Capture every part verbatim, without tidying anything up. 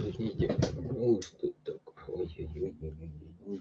Подождите. Ну, что такое? Ой-ой-ой.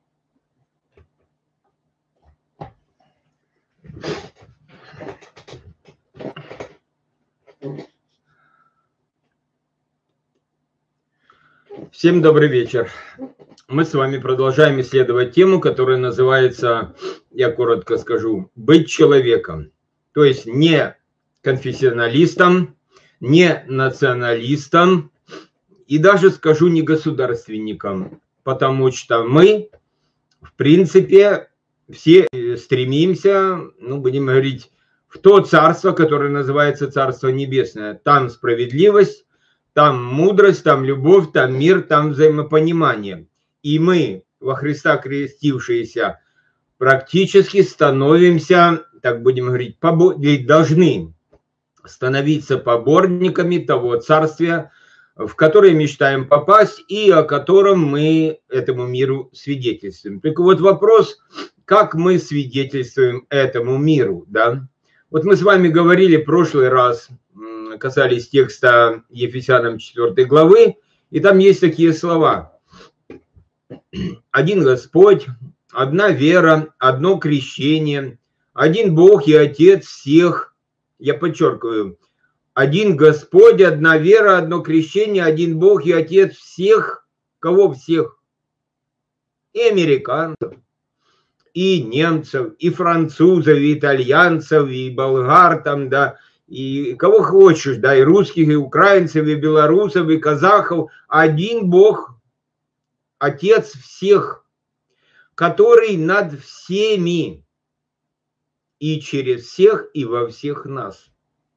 Всем добрый вечер. Мы с вами продолжаем исследовать тему, которая называется, я коротко скажу, «Быть человеком». То есть не конфессионалистом, не националистом и даже, скажу, не государственником. Потому что мы, в принципе, все стремимся, ну, будем говорить, в то царство, которое называется Царство Небесное. Там справедливость, там мудрость, там любовь, там мир, там взаимопонимание. И мы, во Христа крестившиеся, практически становимся, так будем говорить, должны становиться поборниками того царствия, в которое мечтаем попасть и о котором мы этому миру свидетельствуем. Только вот вопрос, как мы свидетельствуем этому миру, да? Вот мы с вами говорили в прошлый раз, касались текста Ефесянам четвёртой главы, и там есть такие слова. Один Господь, одна вера, одно крещение, один Бог и Отец всех, я подчеркиваю, один Господь, одна вера, одно крещение, один Бог и Отец всех, кого всех? И американцев, и немцев, и французов, и итальянцев, и болгар там, да, и кого хочешь, да, и русских, и украинцев, и белорусов, и казахов. Один Бог, Отец всех, который над всеми, и через всех, и во всех нас.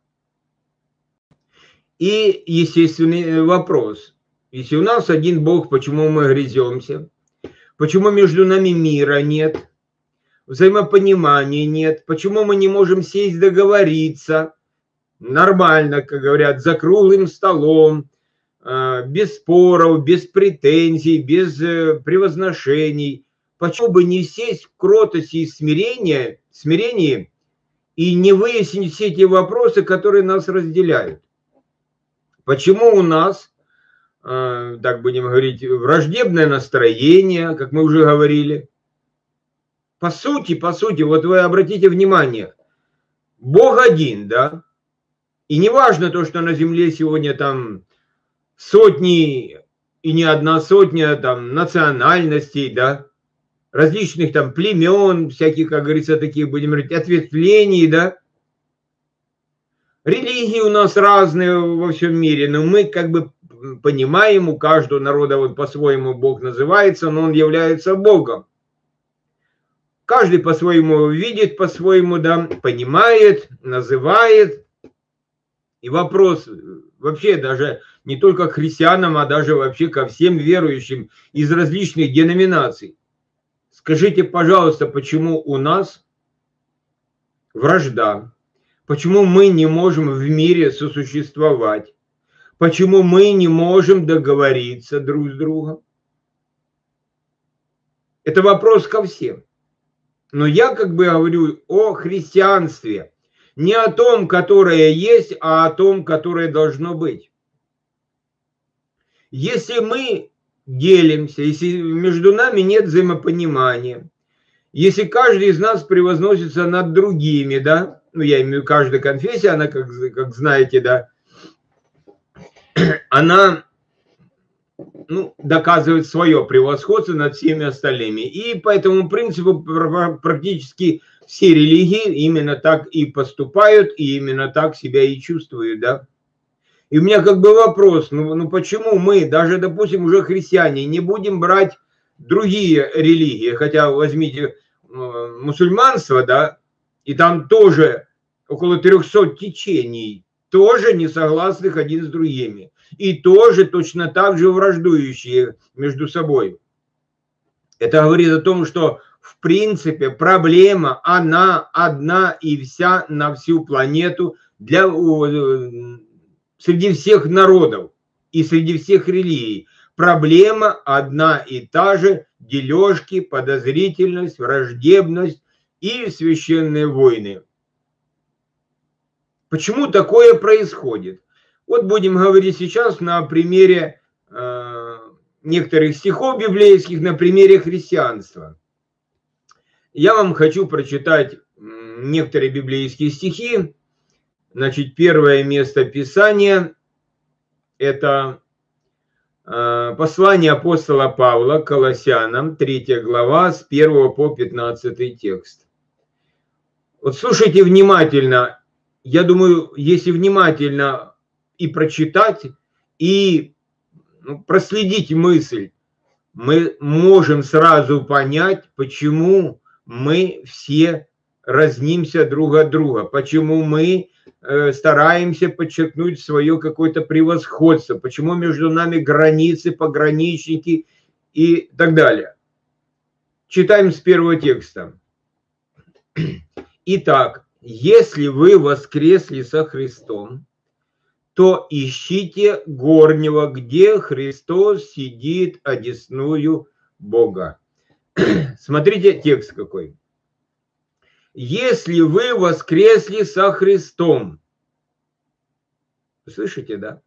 И естественный вопрос. Если у нас один Бог, почему мы грыземся? Почему между нами мира нет? Взаимопонимания нет? Почему мы не можем сесть договориться нормально, как говорят, за круглым столом, без споров, без претензий, без превозношений? Почему бы не сесть в кротости и смирении, смирении и не выяснить все эти вопросы, которые нас разделяют? Почему у нас, так будем говорить, враждебное настроение, как мы уже говорили? По сути, по сути, вот вы обратите внимание, Бог один, да? И не важно то, что на земле сегодня там сотни и не одна сотня там национальностей, да? Различных там племен, всяких, как говорится, таких, будем говорить, ответвлений, да? Религии у нас разные во всем мире, но мы как бы понимаем, у каждого народа вот по-своему Бог называется, но он является Богом. Каждый по-своему видит, по-своему, да, понимает, называет. И вопрос вообще даже не только к христианам, а даже вообще ко всем верующим из различных деноминаций. Скажите, пожалуйста, почему у нас вражда? Почему мы не можем в мире сосуществовать? Почему мы не можем договориться друг с другом? Это вопрос ко всем. Но я как бы говорю о христианстве. Не о том, которое есть, а о том, которое должно быть. Если мы делимся, если между нами нет взаимопонимания, если каждый из нас превозносится над другими, да, ну, я имею в виду, каждая конфессия, она, как, как знаете, да, она, ну, доказывает свое превосходство над всеми остальными. И по этому принципу практически все религии именно так и поступают, и именно так себя и чувствуют, да. И у меня как бы вопрос, ну, ну почему мы, даже, допустим, уже христиане, не будем брать другие религии, хотя возьмите мусульманство, да, и там тоже около трехсот течений, тоже не согласных один с другими. И тоже точно так же враждующие между собой. Это говорит о том, что в принципе проблема, она одна и вся на всю планету для, среди всех народов и среди всех религий. Проблема одна и та же: дележки, подозрительность, враждебность и священные войны. Почему такое происходит? Вот будем говорить сейчас на примере некоторых стихов библейских на примере христианства. Я вам хочу прочитать некоторые библейские стихи. Значит, первое место Писания – это послание апостола Павла к Колоссянам, третья глава, с первого по пятнадцатый текст. Вот слушайте внимательно. Я думаю, если внимательно и прочитать, и проследить мысль, мы можем сразу понять, почему мы все разнимся друг от друга, почему мы э, стараемся подчеркнуть свое какое-то превосходство, почему между нами границы, пограничники и так далее. Читаем с первого текста. Итак, если вы воскресли со Христом, то ищите горнего, где Христос сидит одесную Бога. Смотрите текст какой. Если вы воскресли со Христом. Слышите, да?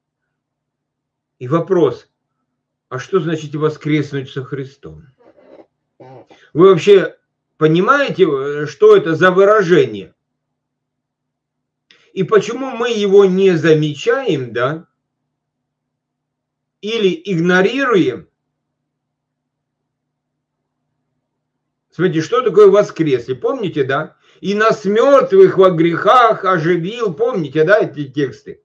И вопрос, а что значит воскреснуть со Христом? Вы вообще понимаете, что это за выражение? И почему мы его не замечаем, да? Или игнорируем? Смотрите, что такое воскресли? Помните, да? И нас мертвых во грехах оживил. Помните, да, эти тексты?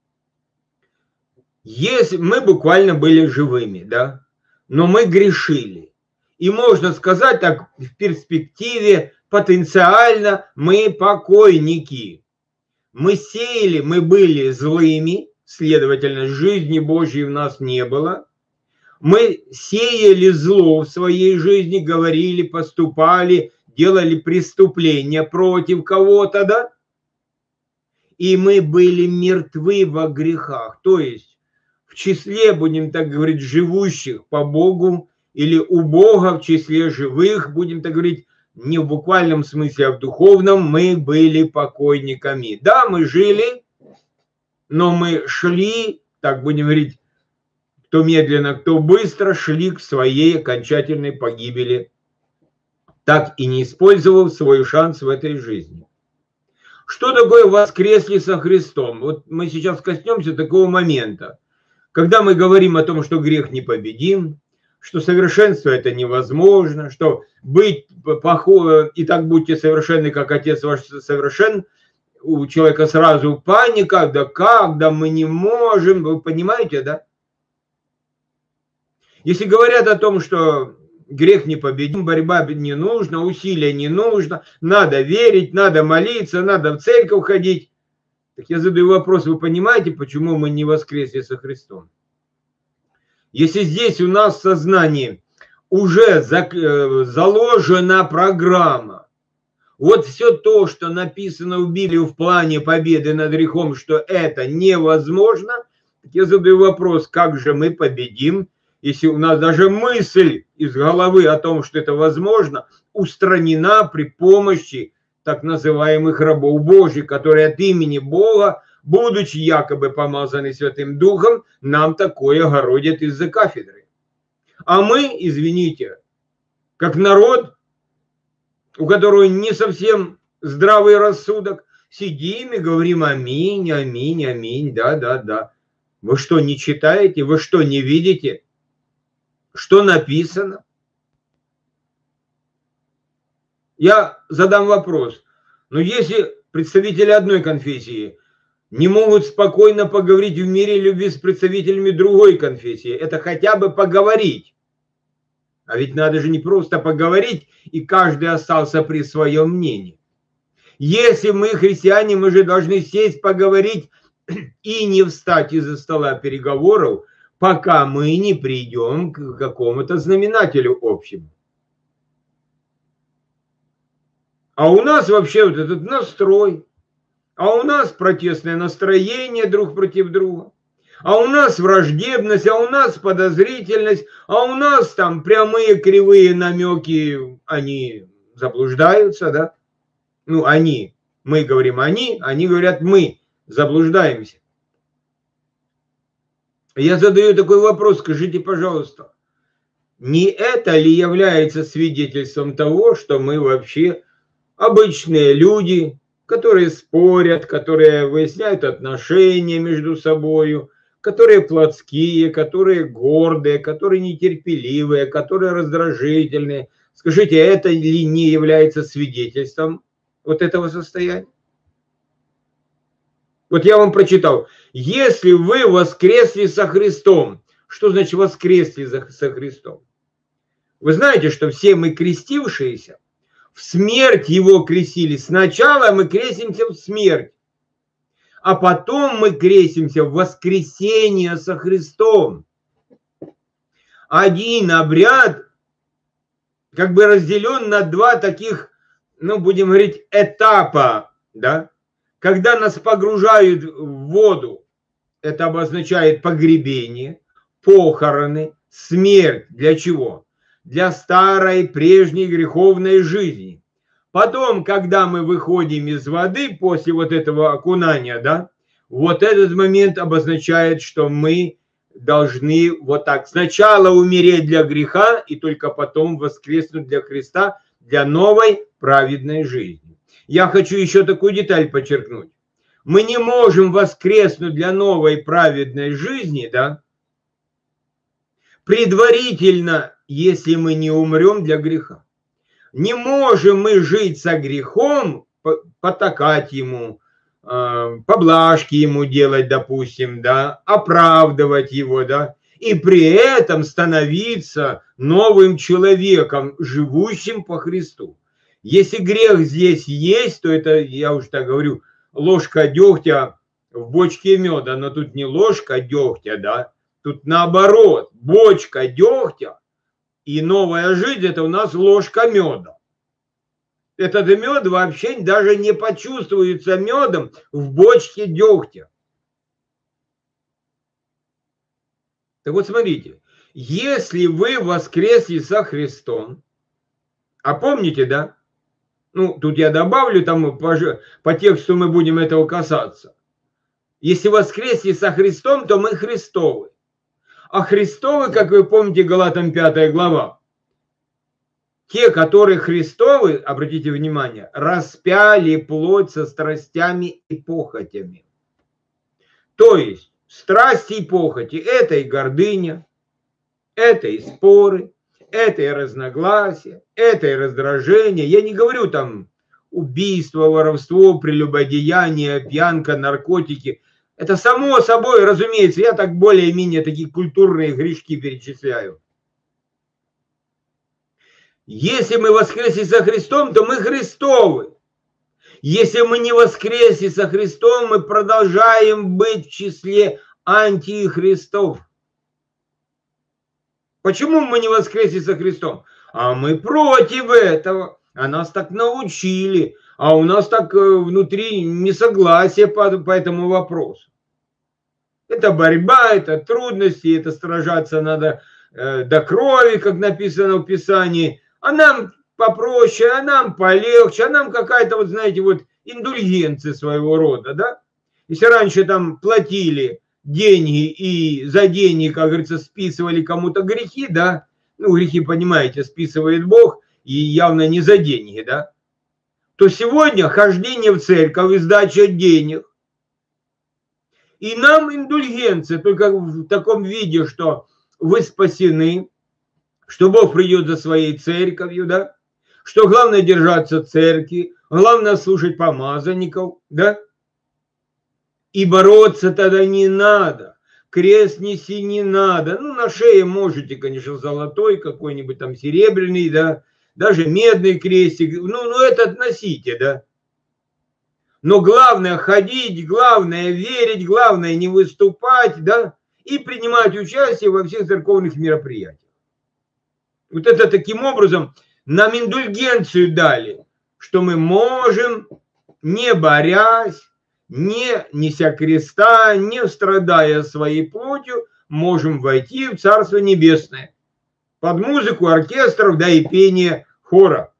Если мы буквально были живыми, да? Но мы грешили. И можно сказать так, в перспективе, потенциально мы покойники. Мы сеяли, мы были злыми, следовательно, жизни Божьей в нас не было. Мы сеяли зло в своей жизни, говорили, поступали, делали преступления против кого-то, да? И мы были мертвы во грехах, то есть в числе, будем так говорить, живущих по Богу, или у Бога в числе живых, будем так говорить, не в буквальном смысле, а в духовном, мы были покойниками. Да, мы жили, но мы шли, так будем говорить, кто медленно, кто быстро, шли к своей окончательной погибели, так и не использовав свой шанс в этой жизни. Что такое воскресли со Христом? Вот мы сейчас коснемся такого момента, когда мы говорим о том, что грех непобедим, что совершенство это невозможно, что быть похожим, и так будьте совершенны, как Отец ваш совершен, у человека сразу паника, да как, да мы не можем, вы понимаете, да? Если говорят о том, что грех непобедим, борьба не нужна, усилия не нужно, надо верить, надо молиться, надо в церковь ходить, так я задаю вопрос, вы понимаете, почему мы не воскресли со Христом? Если здесь у нас в сознании уже заложена программа, вот все то, что написано в Библии в плане победы над грехом, что это невозможно, так я задаю вопрос, как же мы победим, если у нас даже мысль из головы о том, что это возможно, устранена при помощи так называемых рабов Божьих, которые от имени Бога, будучи якобы помазаны Святым Духом, нам такое городят из-за кафедры. А мы, извините, как народ, у которого не совсем здравый рассудок, сидим и говорим аминь, аминь, аминь, да, да, да. Вы что, не читаете? Вы что, не видите? Что написано? Я задам вопрос. Но если представители одной конфессии не могут спокойно поговорить в мире любви с представителями другой конфессии, это хотя бы поговорить. А ведь надо же не просто поговорить, и каждый остался при своем мнении. Если мы христиане, мы же должны сесть, поговорить и не встать из-за стола переговоров, пока мы не придем к какому-то знаменателю общему. А у нас вообще вот этот настрой, а у нас протестное настроение друг против друга, а у нас враждебность, а у нас подозрительность, а у нас там прямые кривые намеки, они заблуждаются, да? Ну, они, мы говорим они, они говорят мы, заблуждаемся. Я задаю такой вопрос, скажите, пожалуйста, не это ли является свидетельством того, что мы вообще обычные люди, которые спорят, которые выясняют отношения между собой, которые плотские, которые гордые, которые нетерпеливые, которые раздражительные. Скажите, это ли не является свидетельством вот этого состояния? Вот я вам прочитал. Если вы воскресли со Христом, что значит воскресли со Христом? Вы знаете, что все мы крестившиеся, в смерть его крестили. Сначала мы крестимся в смерть, а потом мы крестимся в воскресение со Христом. Один обряд как бы разделен на два таких, ну, будем говорить, этапа, да? Когда нас погружают в воду, это обозначает погребение, похороны, смерть. Для чего? Для старой, прежней греховной жизни. Потом, когда мы выходим из воды после вот этого окунания, да, вот этот момент обозначает, что мы должны вот так сначала умереть для греха и только потом воскреснуть для Христа, для новой праведной жизни. Я хочу еще такую деталь подчеркнуть. Мы не можем воскреснуть для новой праведной жизни, да, предварительно, если мы не умрем для греха. Не можем мы жить со грехом, потакать ему, поблажки ему делать, допустим, да, оправдывать его, да, и при этом становиться новым человеком, живущим по Христу. Если грех здесь есть, то это, я уже так говорю, ложка дегтя в бочке меда, но тут не ложка дегтя, да, тут наоборот, бочка дегтя, и новая жизнь – это у нас ложка меда. Этот мед вообще даже не почувствуется медом в бочке дегтя. Так вот, смотрите, если вы воскресли со Христом, а помните, да? Ну, тут я добавлю, там по, по тексту мы будем этого касаться. Если воскресли со Христом, то мы Христовы. А Христовы, как вы помните, Галатам пятая глава, те, которые Христовы, обратите внимание, распяли плоть со страстями и похотями. То есть страсти и похоти – это и гордыня, это и споры, это и разногласия, это и раздражение. Я не говорю там убийство, воровство, прелюбодеяние, пьянка, наркотики. Это само собой, разумеется, я так более-менее такие культурные грешки перечисляю. Если мы воскресли со Христом, то мы Христовы. Если мы не воскресли со Христом, мы продолжаем быть в числе антихристов. Почему мы не воскресли со Христом? А мы против этого. А нас так научили. А у нас так внутри несогласие по, по этому вопросу. Это борьба, это трудности, это сражаться надо э, до крови, как написано в Писании. А нам попроще, а нам полегче, а нам какая-то, вот знаете, вот индульгенция своего рода, да? Если раньше там платили деньги и за деньги, как говорится, списывали кому-то грехи, да? Ну, грехи, понимаете, списывает Бог, и явно не за деньги, да? То сегодня хождение в церковь и сдача денег. И нам индульгенция только в таком виде, что вы спасены, что Бог придет за своей церковью, да? Что главное держаться церкви, главное слушать помазанников, да? И бороться тогда не надо, крест неси не надо. Ну, на шее можете, конечно, золотой какой-нибудь там серебряный, да? Даже медный крестик, ну, ну этот носите, да? Но главное ходить, главное верить, главное не выступать, да? И принимать участие во всех церковных мероприятиях. Вот это таким образом нам индульгенцию дали, что мы можем, не борясь, не неся креста, не страдая своей плотью, можем войти в Царство Небесное. Под музыку оркестров, да и пение хора.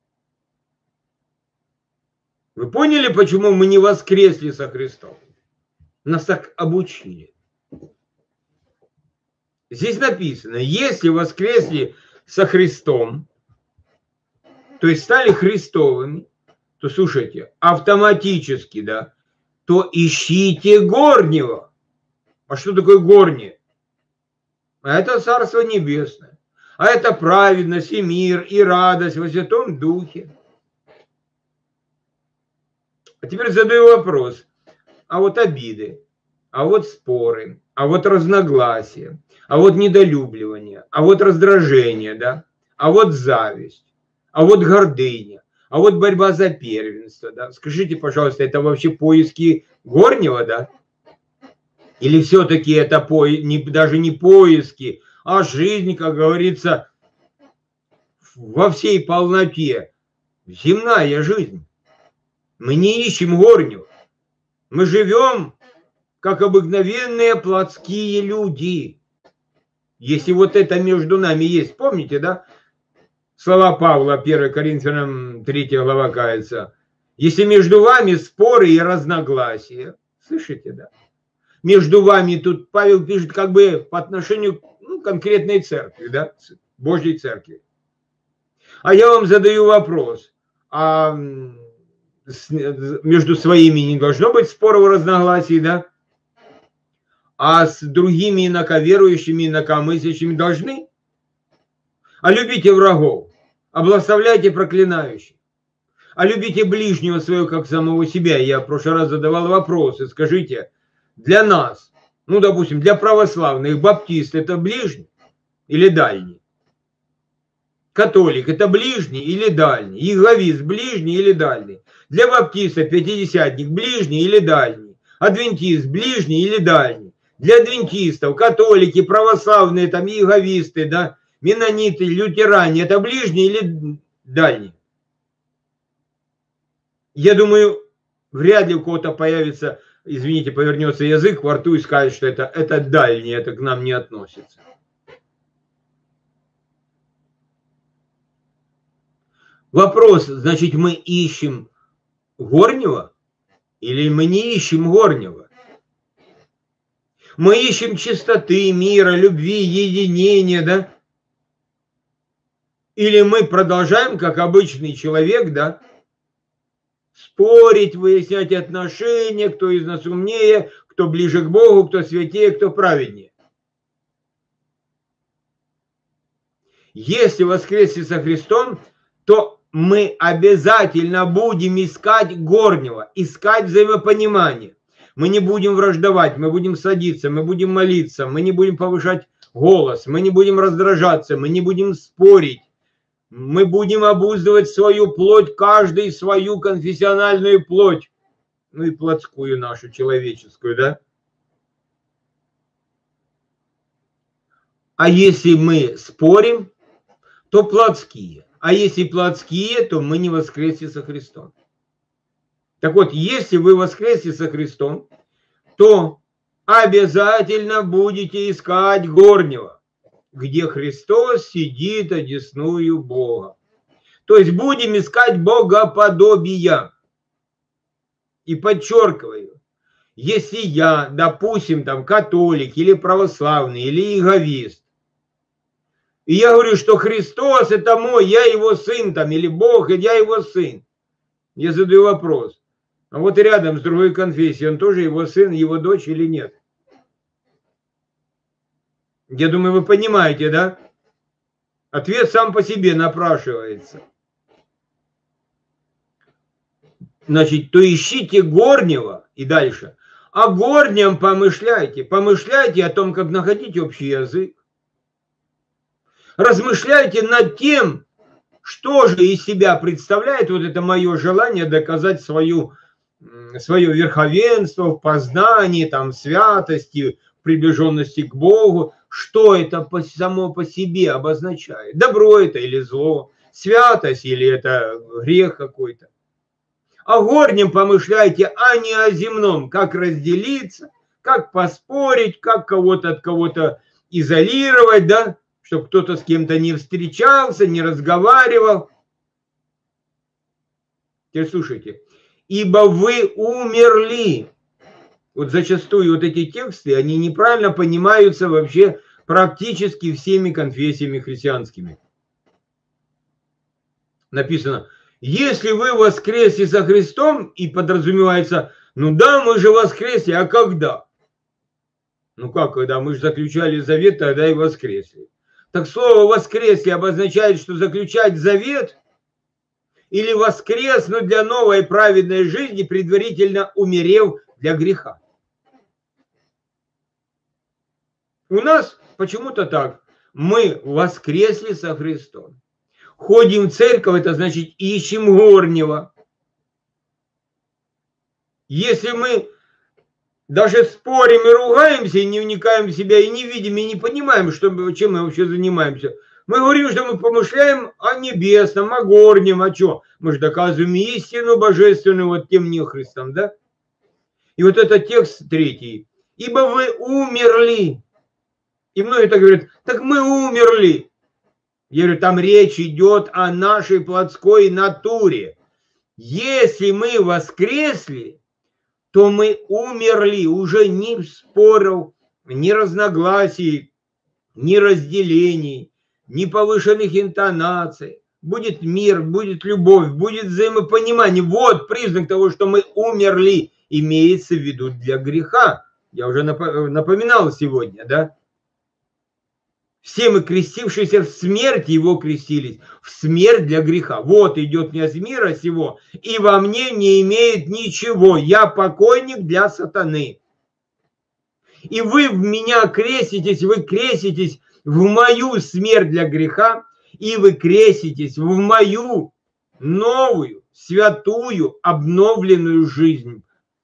Вы поняли, почему мы не воскресли со Христом? Нас так обучили. Здесь написано, если воскресли со Христом, то есть стали Христовыми, то, слушайте, автоматически, да, то ищите горнего. А что такое горнее? А это Царство Небесное. А это праведность и мир, и радость во Святом Духе. А теперь задаю вопрос. А вот обиды, а вот споры, а вот разногласия, а вот недолюбливание, а вот раздражение, да, а вот зависть, а вот гордыня, а вот борьба за первенство, да. Скажите, пожалуйста, это вообще поиски горнего, да? Или все-таки это по, не, даже не поиски, а жизнь, как говорится, во всей полноте, земная жизнь. Мы не ищем горнего. Мы живем, как обыкновенные плотские люди. Если вот это между нами есть, помните, да? Слова Павла, первое Коринфянам, третья глава, кажется. Если между вами споры и разногласия, слышите, да? Между вами, тут Павел пишет как бы по отношению к ну, конкретной церкви, да? Божьей церкви. А я вам задаю вопрос. А между своими не должно быть споров и разногласий, да? А с другими инаковерующими, инакомыслящими должны? А любите врагов, а благословляйте проклинающих. А любите ближнего своего, как самого себя. Я в прошлый раз задавал вопросы. Скажите, для нас, ну, допустим, для православных баптист это ближний или дальний? Католик это ближний или дальний? Иеговист ближний или дальний? Для баптиста пятидесятник ближний или дальний? Адвентист ближний или дальний? Для адвентистов, католики, православные, там, иеговисты, да, менониты, лютеране, это ближний или дальний? Я думаю, вряд ли у кого-то появится, извините, повернется язык во рту и скажет, что это, это дальний, это к нам не относится. Вопрос, значит, мы ищем горнего или мы не ищем горнего? Мы ищем чистоты, мира, любви, единения, да? Или мы продолжаем, как обычный человек, да, спорить, выяснять отношения, кто из нас умнее, кто ближе к Богу, кто святее, кто праведнее. Если воскресли со Христом, то мы обязательно будем искать горнего, искать взаимопонимание. Мы не будем враждовать, мы будем садиться, мы будем молиться, мы не будем повышать голос, мы не будем раздражаться, мы не будем спорить. Мы будем обуздывать свою плоть, каждый свою конфессиональную плоть. Ну и плотскую нашу, человеческую, да? А если мы спорим, то плотские. А если плотские, то мы не воскресли со Христом. Так вот, если вы воскресли со Христом, то обязательно будете искать горнего, где Христос сидит одесную Бога. То есть будем искать богоподобия. И подчеркиваю, если я, допустим, там католик или православный или иеговист, и я говорю, что Христос это мой, я его сын там, или Бог, и я его сын, я задаю вопрос. А вот рядом с другой конфессией, он тоже его сын, его дочь или нет? Я думаю, вы понимаете, да? Ответ сам по себе напрашивается. Значит, то ищите горнего и дальше. О горнем помышляйте. Помышляйте о том, как находить общий язык. Размышляйте над тем, что же из себя представляет вот это мое желание доказать свою, свое верховенство в познании, там, святости, приближенности к Богу. Что это по, само по себе обозначает? Добро это или зло? Святость или это грех какой-то? О горнем помышляйте, а не о земном. Как разделиться, как поспорить, как кого-то от кого-то изолировать, да? Чтобы кто-то с кем-то не встречался, не разговаривал. Теперь слушайте. Ибо вы умерли. Вот зачастую вот эти тексты, они неправильно понимаются вообще практически всеми конфессиями христианскими. Написано, если вы воскресли со Христом, и подразумевается, ну да, мы же воскресли, а когда? Ну как, когда мы же заключали завет, тогда и воскресли. Так слово «воскресли» обозначает, что заключать завет или воскреснуть для новой праведной жизни, предварительно умерев для греха. У нас почему-то так. Мы воскресли со Христом. Ходим в церковь, это значит ищем горнего. Если мы даже спорим и ругаемся, и не вникаем в себя, и не видим, и не понимаем, что, чем мы вообще занимаемся, мы говорим, что мы помышляем о небесном, о горнем, о чем? Мы же доказываем истину божественную вот тем нехристом, да? И вот этот текст третий. Ибо вы умерли. И многие так говорят, так мы умерли. Я говорю, там речь идет о нашей плотской натуре. Если мы воскресли, то мы умерли. Уже ни споров, ни разногласий, ни разделений, ни повышенных интонаций. Будет мир, будет любовь, будет взаимопонимание. Вот признак того, что мы умерли, имеется в виду для греха. Я уже напоминал сегодня, да? Все мы, крестившиеся в смерть его, крестились. В смерть для греха. Вот идет князь мира сего, и во мне не имеет ничего. Я покойник для сатаны. И вы в меня креститесь, вы креститесь в мою смерть для греха, и вы креститесь в мою новую, святую, обновленную жизнь.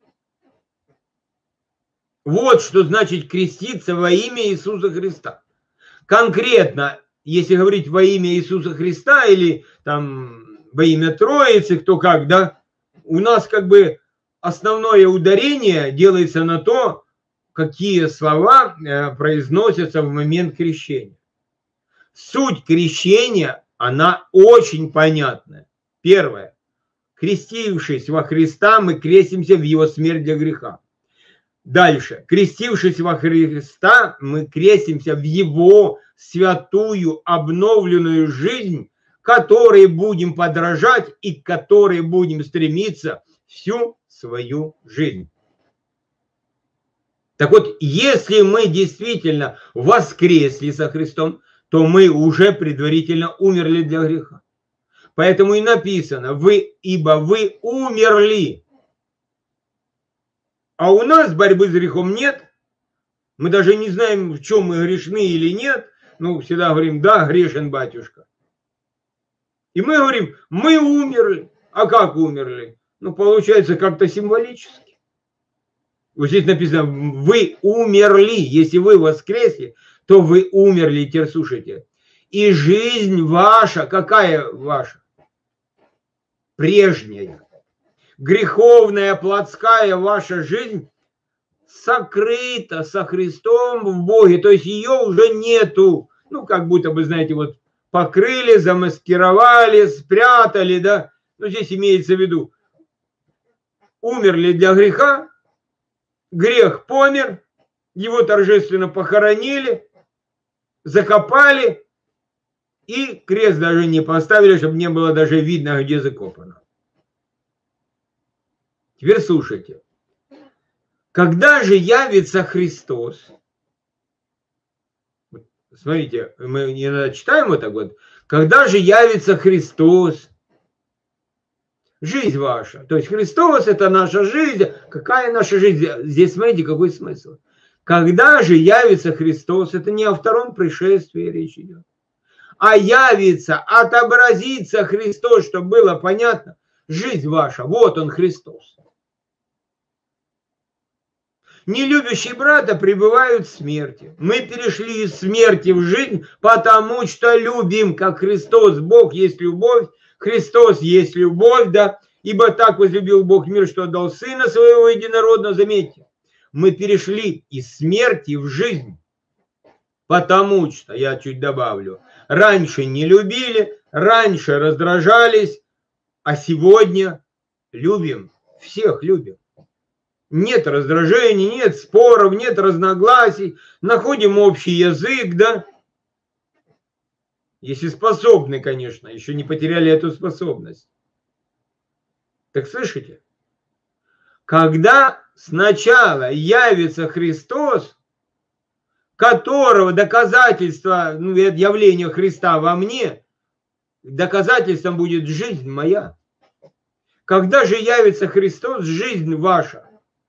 Вот что значит креститься во имя Иисуса Христа. Конкретно, если говорить во имя Иисуса Христа или там во имя Троицы, кто как, да, у нас как бы основное ударение делается на то, какие слова произносятся в момент крещения. Суть крещения, она очень понятная. Первое. Крестившись во Христа, мы крестимся в его смерть для греха. Дальше. Крестившись во Христа, мы крестимся в его святую обновленную жизнь, которой будем подражать и к которой будем стремиться всю свою жизнь. Так вот, если мы действительно воскресли со Христом, то мы уже предварительно умерли для греха. Поэтому и написано, вы, ибо вы умерли. А у нас борьбы с грехом нет. Мы даже не знаем, в чем мы грешны или нет. Ну, всегда говорим, да, грешен батюшка. И мы говорим, мы умерли. А как умерли? Ну, получается, как-то символически. Вот здесь написано, вы умерли. Если вы воскресли, то вы умерли. Теперь слушайте. И жизнь ваша, какая ваша? Прежняя. Греховная, плотская ваша жизнь сокрыта со Христом в Боге, то есть ее уже нету. Ну, как будто бы, знаете, вот покрыли, замаскировали, спрятали, да. Но здесь имеется в виду, умерли для греха, грех помер, его торжественно похоронили, закопали и крест даже не поставили, чтобы не было даже видно, где закопано. Теперь слушайте. Когда же явится Христос? Смотрите, мы иногда читаем вот так вот. Когда же явится Христос? Жизнь ваша. То есть Христос – это наша жизнь. Какая наша жизнь? Здесь смотрите, какой смысл. Когда же явится Христос? Это не о втором пришествии речь идет. А явится, отобразится Христос, чтобы было понятно. Жизнь ваша. Вот он Христос. Нелюбящие брата пребывают в смерти. Мы перешли из смерти в жизнь, потому что любим, как Христос. Бог есть любовь, Христос есть любовь, да. Ибо так возлюбил Бог мир, что отдал Сына Своего Единородного. Заметьте, мы перешли из смерти в жизнь, потому что, я чуть добавлю, раньше не любили, раньше раздражались, а сегодня любим, всех любим. нет раздражений, нет споров, нет разногласий, находим общий язык, да? Если способны, конечно, еще не потеряли эту способность. Так слышите? Когда сначала явится Христос, которого доказательство, ну, явления Христа во мне, доказательством будет жизнь моя. Когда же явится Христос, жизнь ваша,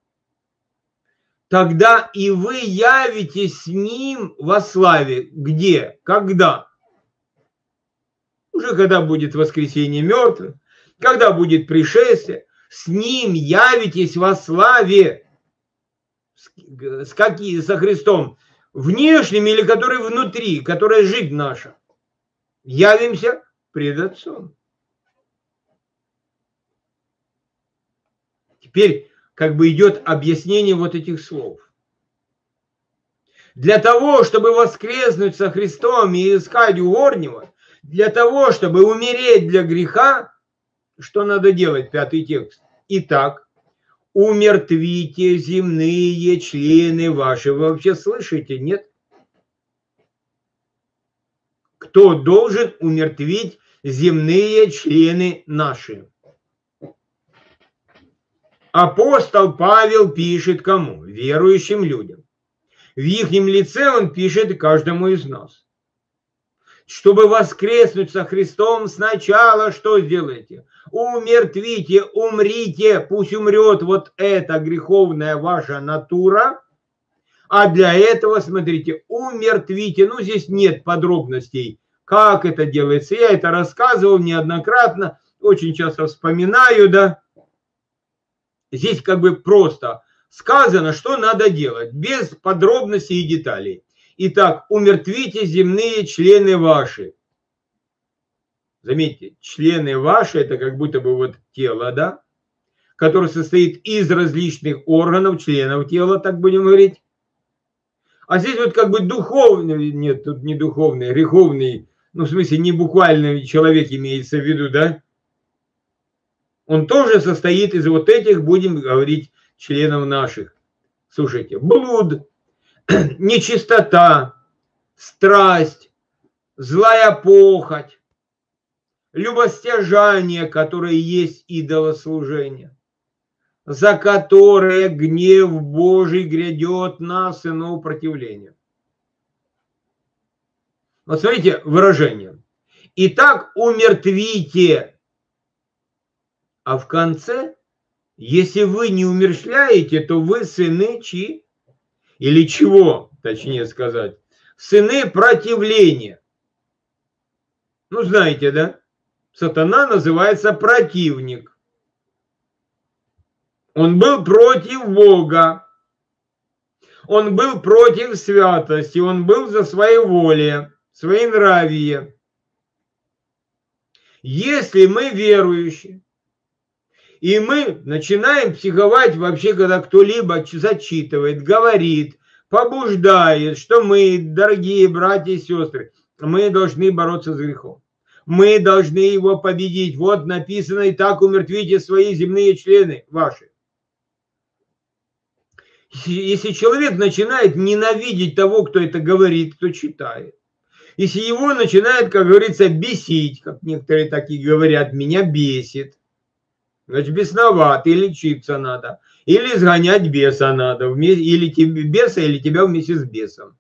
тогда и вы явитесь с Ним во славе. Где? Когда? Уже когда будет воскресение мертвых, когда будет пришествие, с Ним явитесь во славе. С какие? Со Христом. Внешним или который внутри, которая жизнь наша. Явимся пред Отцом. Теперь как бы идет объяснение вот этих слов. Для того, чтобы воскреснуть со Христом и искать угорнего, для того, чтобы умереть для греха, что надо делать? Пятый текст. Итак, умертвите земные члены ваши. Вы вообще слышите, нет? Кто должен умертвить земные члены наши? Апостол Павел пишет кому? Верующим людям. В ихнем лице он пишет каждому из нас. Чтобы воскреснуть со Христом, сначала что сделаете? Умертвите, умрите, пусть умрет вот эта греховная ваша натура. А для этого, смотрите, умертвите. Ну, здесь нет подробностей, как это делается. Я это рассказывал неоднократно, очень часто вспоминаю, да. Здесь как бы просто сказано, что надо делать, без подробностей и деталей. Итак, умертвите земные члены ваши. Заметьте, члены ваши, это как будто бы вот тело, да, которое состоит из различных органов, членов тела, так будем говорить. А здесь вот как бы духовный, нет, тут не духовный, греховный, ну в смысле не буквальный человек имеется в виду, да. Он тоже состоит из вот этих, будем говорить, членов наших. Слушайте, блуд, нечистота, страсть, злая похоть, любостяжание, которое есть идолослужение, за которое гнев Божий грядет на сынов противления. Вот смотрите выражение. Итак, умертвите. А в конце, если вы не умерщвляете, то вы сыны чьи? Или чего, точнее сказать? Сыны противления. Ну, знаете, да? Сатана называется противник. Он был против Бога. Он был против святости. Он был за своеволие, своенравие. Если мы верующие, и мы начинаем психовать вообще, когда кто-либо зачитывает, говорит, побуждает, что мы, дорогие братья и сестры, мы должны бороться с грехом. Мы должны его победить. Вот написано, и так умертвите свои земные члены ваши. Если человек начинает ненавидеть того, кто это говорит, кто читает, если его начинает, как говорится, бесить, как некоторые такие говорят, меня бесит, значит, бесноват, и лечиться надо, или сгонять беса надо, или тебе беса, или тебя вместе с бесом.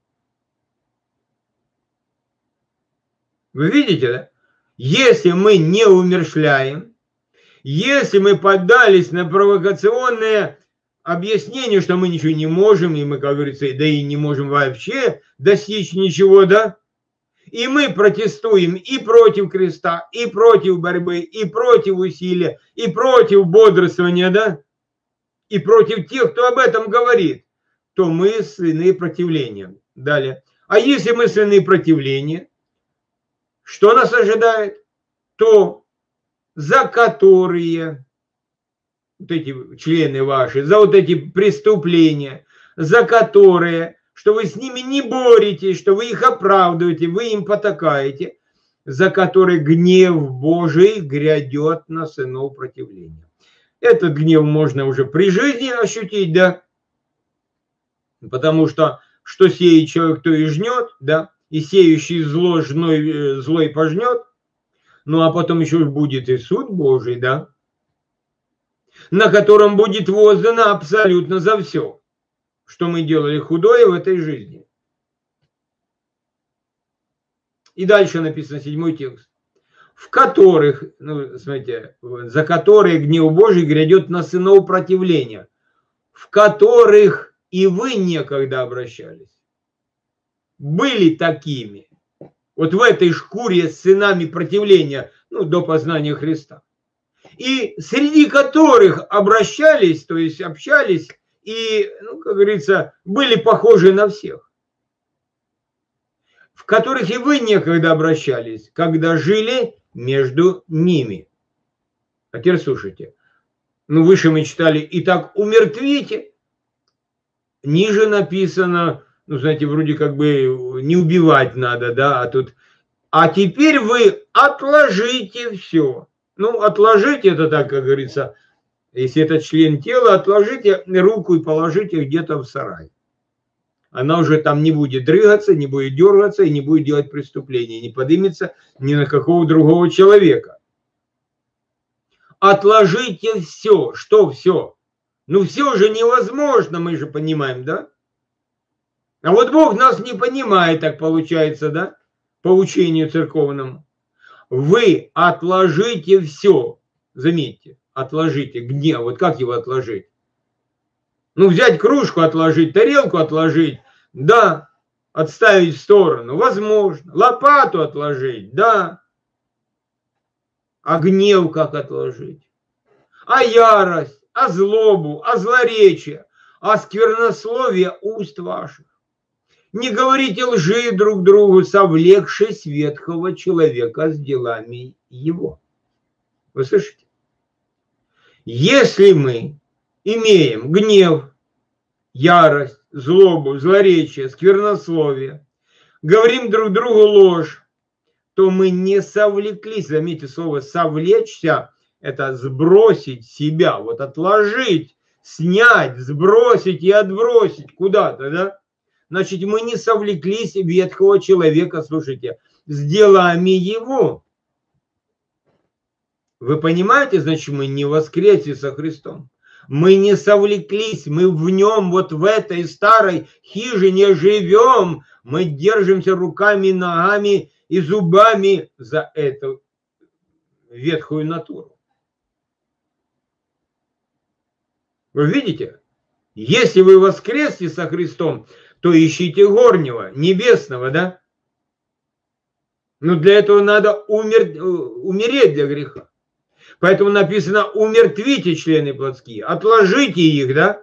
Вы видите, да? Если мы не умерщвляем, если мы поддались на провокационные объяснения, что мы ничего не можем, и мы, как говорится, да и не можем вообще достичь ничего, да? И мы протестуем и против креста, и против борьбы, и против усилия, и против бодрствования, да? И против тех, кто об этом говорит, то мы сыны противления. Далее. А если мы сыны противления, что нас ожидает? То, за которые, вот эти члены ваши, за вот эти преступления, за которые... что вы с ними не боретесь, что вы их оправдываете, вы им потакаете, за который гнев Божий грядет на сынов противления. Этот гнев можно уже при жизни ощутить, да, потому что что сеет человек, то и жнет, да, и сеющий зло жной, злой пожнет, ну а потом еще будет и суд Божий, да, на котором будет воздано абсолютно за все, что мы делали худое в этой жизни. И дальше написано седьмой текст. В которых, ну, смотрите, за которые гнев Божий грядет на сынов противления, в которых и вы некогда обращались, были такими, вот в этой шкуре с сынами противления, ну, до познания Христа, и среди которых обращались, то есть общались, и, ну, как говорится, были похожи на всех, в которых и вы некогда обращались, когда жили между ними. А теперь слушайте. Ну, выше мы читали, «Итак, умертвите». Ниже написано, ну, знаете, вроде как бы не убивать надо, да, а тут, а теперь вы отложите все. Ну, отложите это так, как говорится, если это член тела, отложите руку и положите где-то в сарай. Она уже там не будет дрыгаться, не будет дергаться и не будет делать преступления, не поднимется ни на какого другого человека. Отложите все. Что все? Ну все же невозможно, мы же понимаем, да? А вот Бог нас не понимает, так получается, да? По учению церковному. Вы отложите все. Заметьте, отложите гнев. Вот как его отложить? Ну взять кружку, отложить, тарелку отложить. Да, отставить в сторону, возможно. Лопату отложить, да. А гнев как отложить? А ярость, а злобу, а злоречие, а сквернословие уст ваших. Не говорите лжи друг другу, совлекшись ветхого человека с делами его. Вы слышите? Если мы имеем гнев, ярость, злобу, злоречие, сквернословие, говорим друг другу ложь, то мы не совлеклись. Заметьте слово «совлечься» – это сбросить себя, вот отложить, снять, сбросить и отбросить куда-то, да? Значит, мы не совлеклись ветхого человека, слушайте, с делами его. Вы понимаете, значит, мы не воскресли со Христом. Мы не совлеклись, мы в нем, вот в этой старой хижине живем. Мы держимся руками, ногами и зубами за эту ветхую натуру. Вы видите? Если вы воскресли со Христом, то ищите горнего, небесного, да? Но для этого надо умер... умереть для греха. Поэтому написано, умертвите члены плотские, отложите их, да?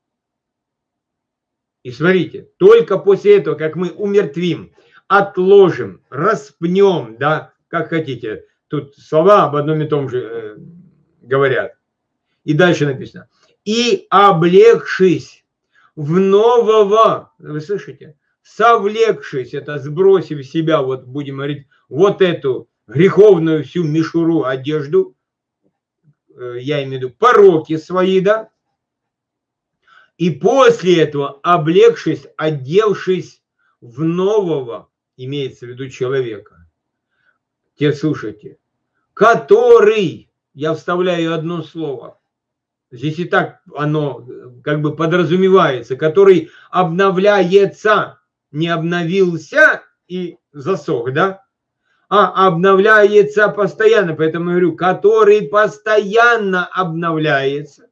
И смотрите, только после этого, как мы умертвим, отложим, распнем, да, как хотите. Тут слова об одном и том же э, говорят. И дальше написано. И облегшись в нового, вы слышите, совлекшись, это сбросив себя, вот будем говорить, вот эту греховную всю мишуру, одежду, я имею в виду пороки свои, да, и после этого, облегшись, одевшись в нового, имеется в виду человека, те слушайте, который, я вставляю одно слово, здесь и так оно как бы подразумевается, который обновляется, не обновился и засох, да, а обновляется постоянно, поэтому я говорю, который постоянно обновляется.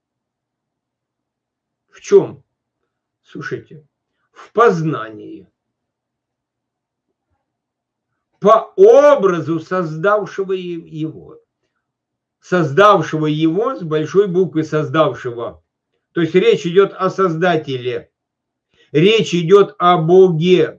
В чем? Слушайте, в познании. По образу создавшего его. Создавшего его с большой буквы создавшего. То есть речь идет о Создателе. Речь идет о Боге.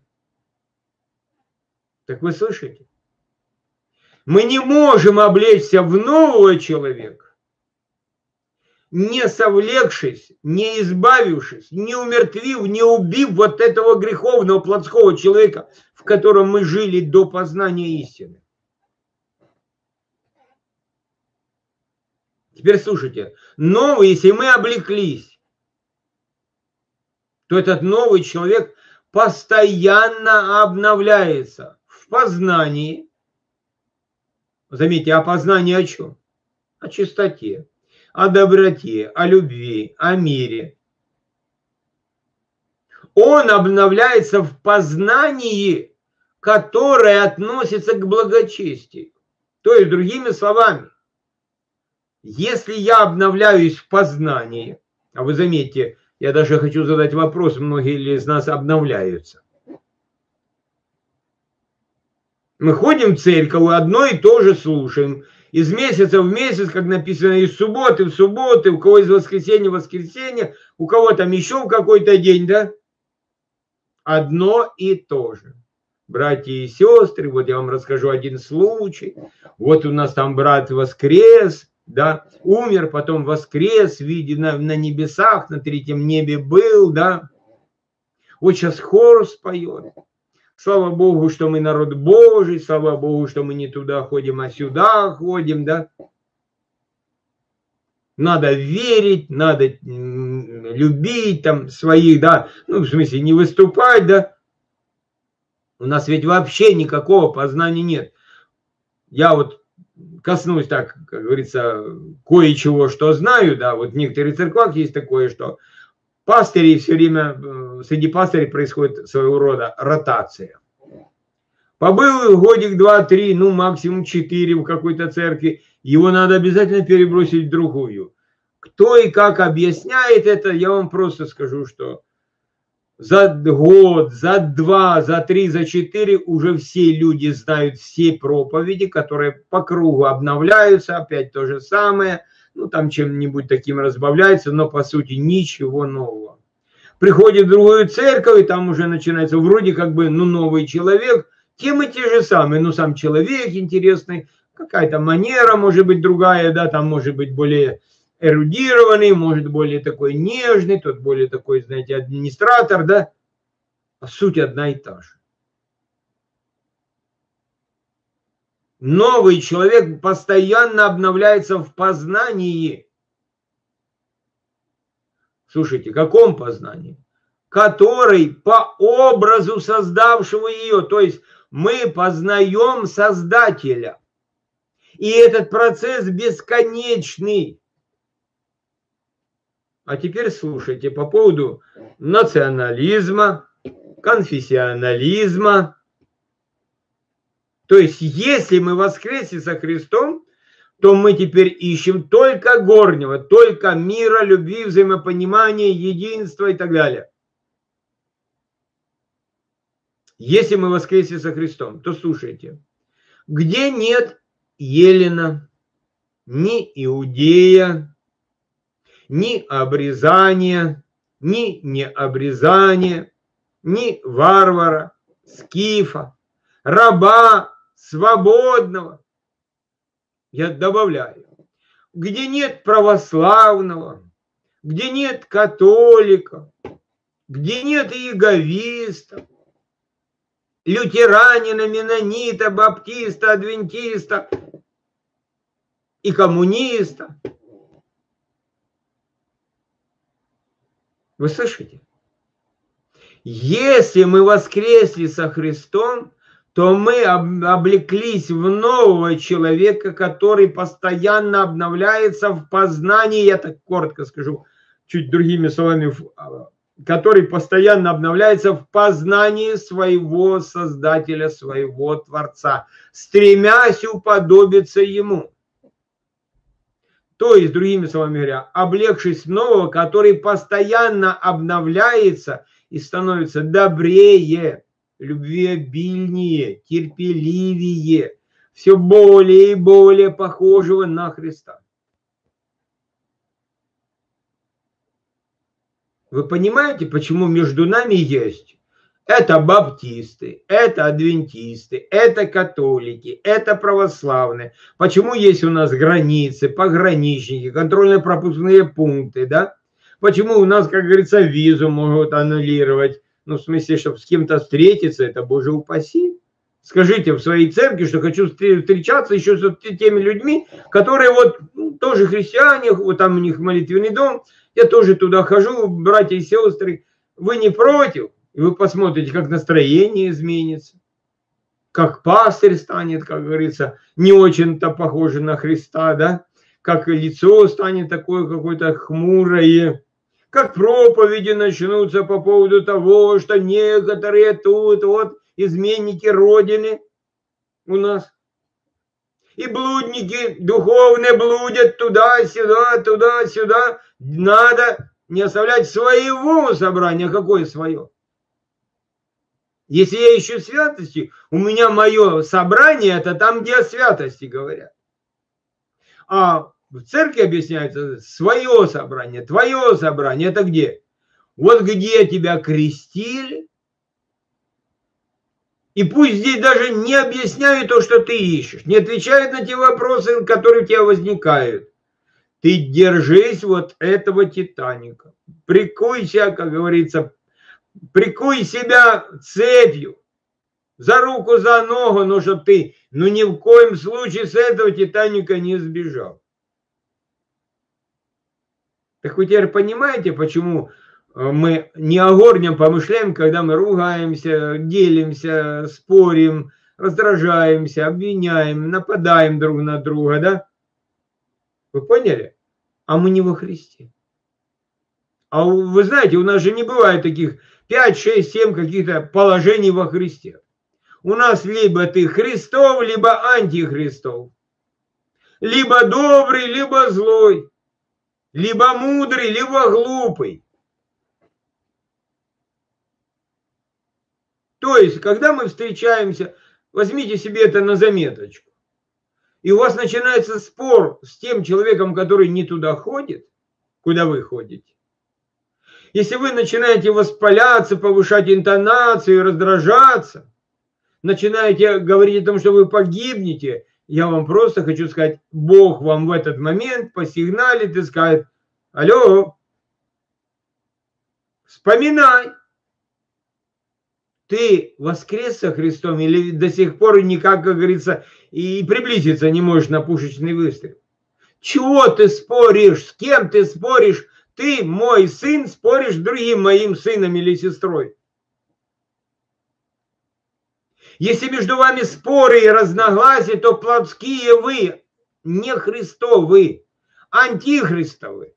Так вы слышите? Мы не можем облечься в нового человека, не совлекшись, не избавившись, не умертвив, не убив вот этого греховного плотского человека, в котором мы жили до познания истины. Теперь слушайте, новый, если мы облеклись, то этот новый человек постоянно обновляется в познании. Заметьте, о познании о чем? О чистоте, о доброте, о любви, о мире. Он обновляется в познании, которое относится к благочестию. То есть, другими словами, если я обновляюсь в познании, а вы заметьте, я даже хочу задать вопрос, многие из нас обновляются. Мы ходим в церковь, одно и то же слушаем. Из месяца в месяц, как написано, из субботы в субботы, у кого из воскресенья в воскресенье, у кого там еще в какой-то день, да? Одно и то же. Братья и сестры, вот я вам расскажу один случай. Вот у нас там брат воскрес, да, умер, потом воскрес, видя на, на небесах, на третьем небе был, да. Вот сейчас хор споет. Слава Богу, что мы народ Божий, слава Богу, что мы не туда ходим, а сюда ходим, да. Надо верить, надо любить там своих, да, ну, в смысле, не выступать, да. У нас ведь вообще никакого познания нет. Я вот коснусь так, как говорится, кое-чего, что знаю, да, вот в некоторых церквах есть такое, что пастыри все время, среди пастырей происходит своего рода ротация. Побыл годик, два, три, ну максимум четыре в какой-то церкви, его надо обязательно перебросить в другую. Кто и как объясняет это, я вам просто скажу, что за год, за два, за три, за четыре уже все люди знают все проповеди, которые по кругу обновляются, опять то же самое, ну там чем-нибудь таким разбавляется, но по сути ничего нового. Приходит в другую церковь, и там уже начинается вроде как бы, ну, новый человек, темы те же самые, ну, сам человек интересный, какая-то манера может быть другая, да, там может быть более эрудированный, может более такой нежный, тот более такой, знаете, администратор, да, а суть одна и та же. Новый человек постоянно обновляется в познании. Слушайте, каком познании? Который по образу создавшего ее, то есть мы познаем Создателя. И этот процесс бесконечный. А теперь слушайте по поводу национализма, конфессионализма. То есть, если мы воскресли со Христом, то мы теперь ищем только горнего, только мира, любви, взаимопонимания, единства и так далее. Если мы воскресли со Христом, то слушайте, где нет Елена, ни Иудея, ни обрезания, ни необрезания, ни варвара, скифа, раба, свободного. Я добавляю, где нет православного, где нет католиков, где нет иеговистов, лютеранина, менонита, баптиста, адвентиста и коммуниста. Вы слышите? Если мы воскресли со Христом, то мы облеклись в нового человека, который постоянно обновляется в познании, я так коротко скажу, чуть другими словами, который постоянно обновляется в познании своего Создателя, своего Творца, стремясь уподобиться Ему. То есть, другими словами говоря, облегшись в нового, который постоянно обновляется и становится добрее, любвеобильнее, терпеливее, все более и более похожего на Христа. Вы понимаете, почему между нами есть? Это баптисты, это адвентисты, это католики, это православные. Почему есть у нас границы, пограничники, контрольно-пропускные пункты, да? Почему у нас, как говорится, визу могут аннулировать? Ну, в смысле, чтобы с кем-то встретиться, это, боже упаси. Скажите в своей церкви, что хочу встречаться еще с теми людьми, которые вот ну, тоже христиане, вот там у них молитвенный дом, я тоже туда хожу, братья и сестры. Вы не против? И вы посмотрите, как настроение изменится, как пастырь станет, как говорится, не очень-то похожий на Христа, да? Как лицо станет такое какое-то хмурое, как проповеди начнутся по поводу того, что некоторые тут вот изменники Родины у нас. И блудники духовные блудят туда-сюда, туда-сюда. Надо не оставлять своего собрания. Какое свое? Если я ищу святости, у меня мое собрание, это там, где о святости говорят. А в церкви объясняется свое собрание, твое собрание, это где? Вот где тебя крестили. И пусть здесь даже не объясняют то, что ты ищешь, не отвечают на те вопросы, которые у тебя возникают. Ты держись вот этого Титаника. Прикуйся, как говорится, прикуй себя цепью. За руку, за ногу, но чтобы ты, ну ни в коем случае с этого Титаника не сбежал. Так вы теперь понимаете, почему мы не о горнем помышляем, когда мы ругаемся, делимся, спорим, раздражаемся, обвиняем, нападаем друг на друга, да? Вы поняли? А мы не во Христе. А вы знаете, у нас же не бывает таких пять, шесть, семь каких-то положений во Христе. У нас либо ты Христов, либо антихристов. Либо добрый, либо злой. Либо мудрый, либо глупый. То есть, когда мы встречаемся, возьмите себе это на заметочку, и у вас начинается спор с тем человеком, который не туда ходит, куда вы ходите. Если вы начинаете воспаляться, повышать интонацию, раздражаться, начинаете говорить о том, что вы погибнете, я вам просто хочу сказать, Бог вам в этот момент посигналит и скажет: алло, вспоминай. Ты воскрес со Христом или до сих пор никак, как говорится, и приблизиться не можешь на пушечный выстрел? Чего ты споришь? С кем ты споришь? Ты, мой сын, споришь с другим моим сыном или сестрой. Если между вами споры и разногласия, то плотские вы, не Христовы, антихристовы.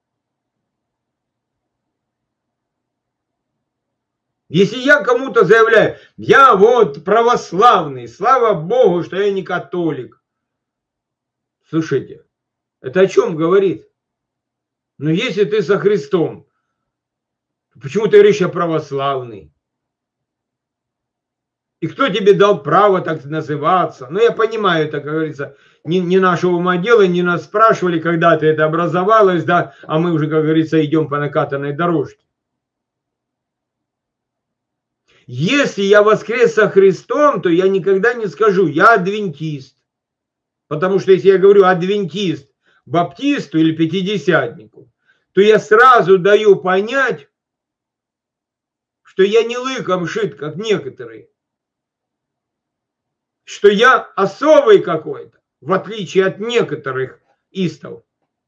Если я кому-то заявляю, я вот православный, слава Богу, что я не католик. Слушайте, это о чем говорит? Ну, если ты со Христом, почему ты говоришь, я православный? И кто тебе дал право так называться? Ну, я понимаю, это, как говорится, не, не нашего ума дело, не нас спрашивали, когда-то это образовалось, да, а мы уже, как говорится, идем по накатанной дорожке. Если я воскрес со Христом, то я никогда не скажу, я адвентист. Потому что если я говорю адвентист баптисту или пятидесятнику, то я сразу даю понять, что я не лыком шит, как некоторые. Что я особый какой-то, в отличие от некоторых истов.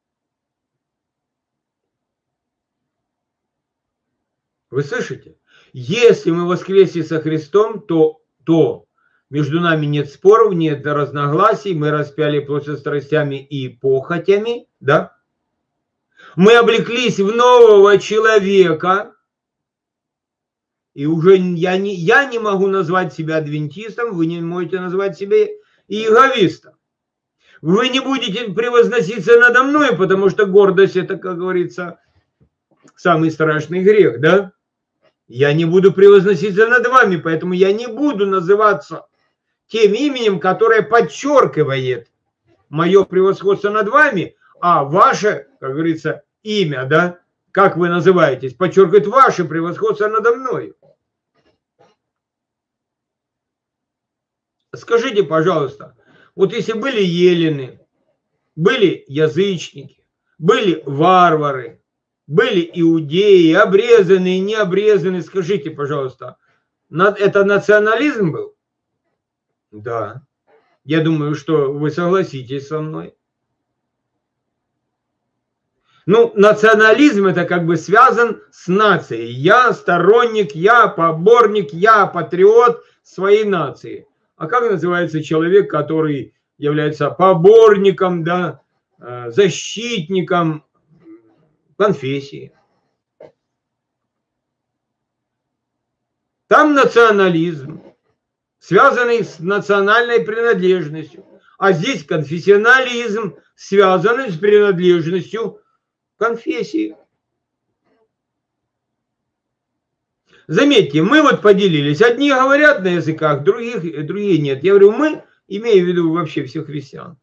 Вы слышите? Если мы воскресли со Христом, то, то между нами нет споров, нет разногласий, мы распяли плоть со страстями и похотями, да? Мы облеклись в нового человека, и уже я не, я не могу назвать себя адвентистом, вы не можете назвать себя иеговистом. Вы не будете превозноситься надо мной, потому что гордость — это, как говорится, самый страшный грех, да? Я не буду превозноситься над вами, поэтому я не буду называться тем именем, которое подчеркивает мое превосходство над вами, а ваше, как говорится, имя, да, как вы называетесь, подчеркивает ваше превосходство надо мной. Скажите, пожалуйста, вот если были елены, были язычники, были варвары, были иудеи, обрезанные, не обрезанные, скажите, пожалуйста, это национализм был? Да. Я думаю, что вы согласитесь со мной. Ну, национализм это как бы связан с нацией. Я сторонник, я поборник, я патриот своей нации. А как называется человек, который является поборником, да, защитником конфессии? Там национализм, связанный с национальной принадлежностью. А здесь конфессионализм, связанный с принадлежностью конфессии. Заметьте, мы вот поделились. Одни говорят на языках, других, другие нет. Я говорю мы, имею в виду вообще всех христиан.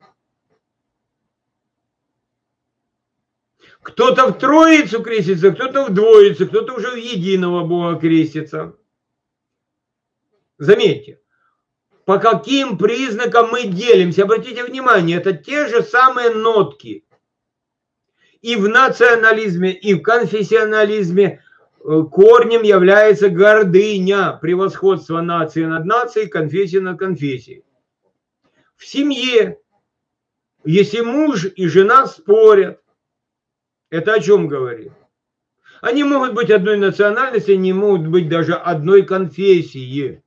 Кто-то в Троицу крестится, кто-то в Двоицу, кто-то уже в единого Бога крестится. Заметьте, по каким признакам мы делимся. Обратите внимание, это те же самые нотки. И в национализме, и в конфессионализме корнем является гордыня, превосходство нации над нацией, конфессии над конфессией. В семье, если муж и жена спорят, это о чем говорит? Они могут быть одной национальности, они могут быть даже одной конфессии.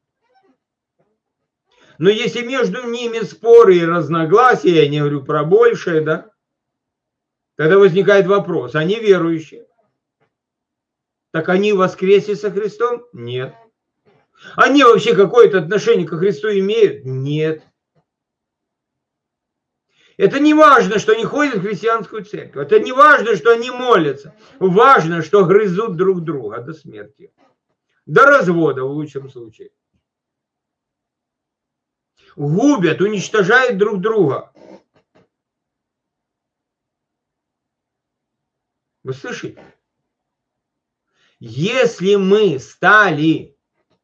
Но если между ними споры и разногласия, я не говорю про большее, да, тогда возникает вопрос, они верующие. Так они воскресли со Христом? Нет. Они вообще какое-то отношение ко Христу имеют? Нет. Это не важно, что они ходят в христианскую церковь. Это не важно, что они молятся. Важно, что грызут друг друга до смерти. До развода в лучшем случае. Губят, уничтожают друг друга. Вы слышите? Если мы стали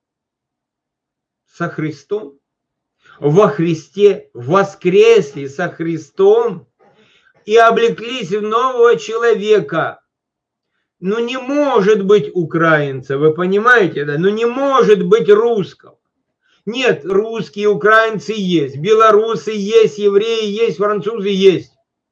со Христом, во Христе воскресли со Христом и облеклись в нового человека, ну не может быть украинца, вы понимаете, да? Ну не может быть русского. Нет, русские, украинцы есть, белорусы есть, евреи есть, французы есть.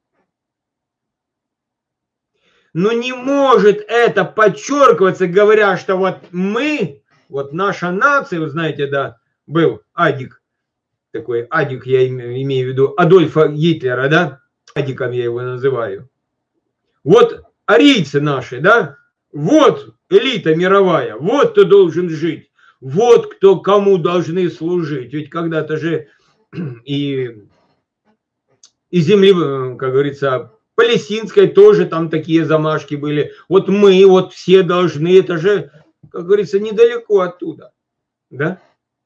Но не может это подчеркиваться, говоря, что вот мы, вот наша нация, вы знаете, да, был Адик, такой Адик, я имею в виду Адольфа Гитлера, да, Адиком я его называю. Вот арийцы наши, да, вот элита мировая, вот кто должен жить, вот кто кому должны служить. Ведь когда-то же и, и земли, как говорится, палестинской тоже там такие замашки были. Вот мы, вот все должны, это же, как говорится, недалеко оттуда. Да?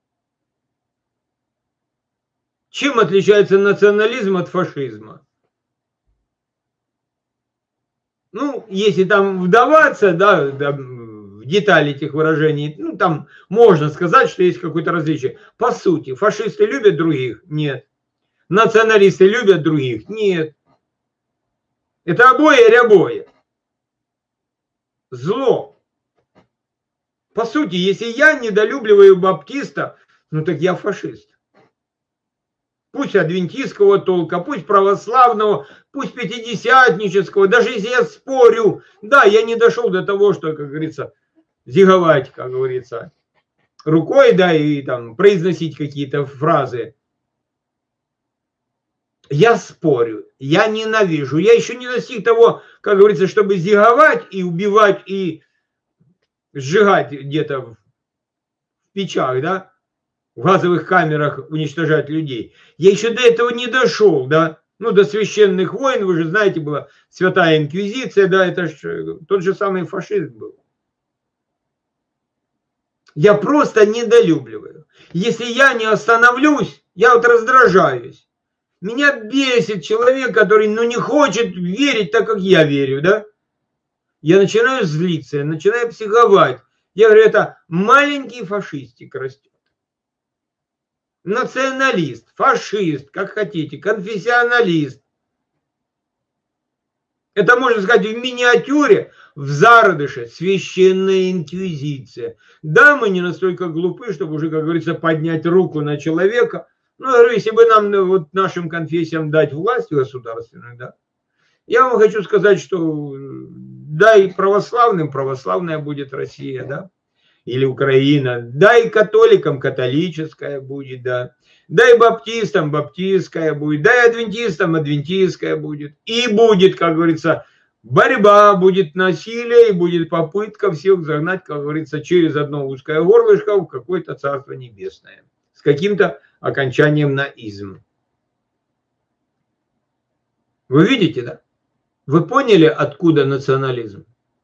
Чем отличается национализм от фашизма? Ну, если там вдаваться, да, да, в детали этих выражений, ну, там можно сказать, что есть какое-то различие. По сути, фашисты любят других? Нет. Националисты любят других? Нет. Это обои и рябое. Зло. По сути, если я недолюбливаю баптиста, ну так я фашист. Пусть адвентистского толка, пусть православного, пусть пятидесятнического, даже если я спорю, да, я не дошел до того, что, как говорится, зиговать, как говорится, рукой, да, и там произносить какие-то фразы. Я спорю, я ненавижу, я еще не достиг того, как говорится, чтобы зиговать и убивать, и сжигать где-то в печах, да, в газовых камерах уничтожать людей. Я еще до этого не дошел, да, ну, до священных войн, вы же знаете, была Святая Инквизиция, да, это ж тот же самый фашизм был. Я просто недолюбливаю. Если я не остановлюсь, я вот раздражаюсь. Меня бесит человек, который, ну, не хочет верить так, как я верю, да? Я начинаю злиться, я начинаю психовать. Я говорю, это маленький фашистик растет. Националист, фашист, как хотите, конфессионалист. Это, можно сказать, в миниатюре, в зародыше, священная инквизиция. Да, мы не настолько глупы, чтобы уже, как говорится, поднять руку на человека, Ну, я говорю, если бы нам, вот нашим конфессиям дать власть государственную, да, я вам хочу сказать, что да и православным православная будет Россия, да, или Украина, да и католикам католическая будет, да, да и баптистам баптистская будет, да и адвентистам адвентистская будет, и будет, как говорится, борьба, будет насилие, и будет попытка всех загнать, как говорится, через одно узкое горлышко в какое-то царство небесное, с каким-то окончанием на изм. Вы видите, да? Вы поняли, откуда национализм?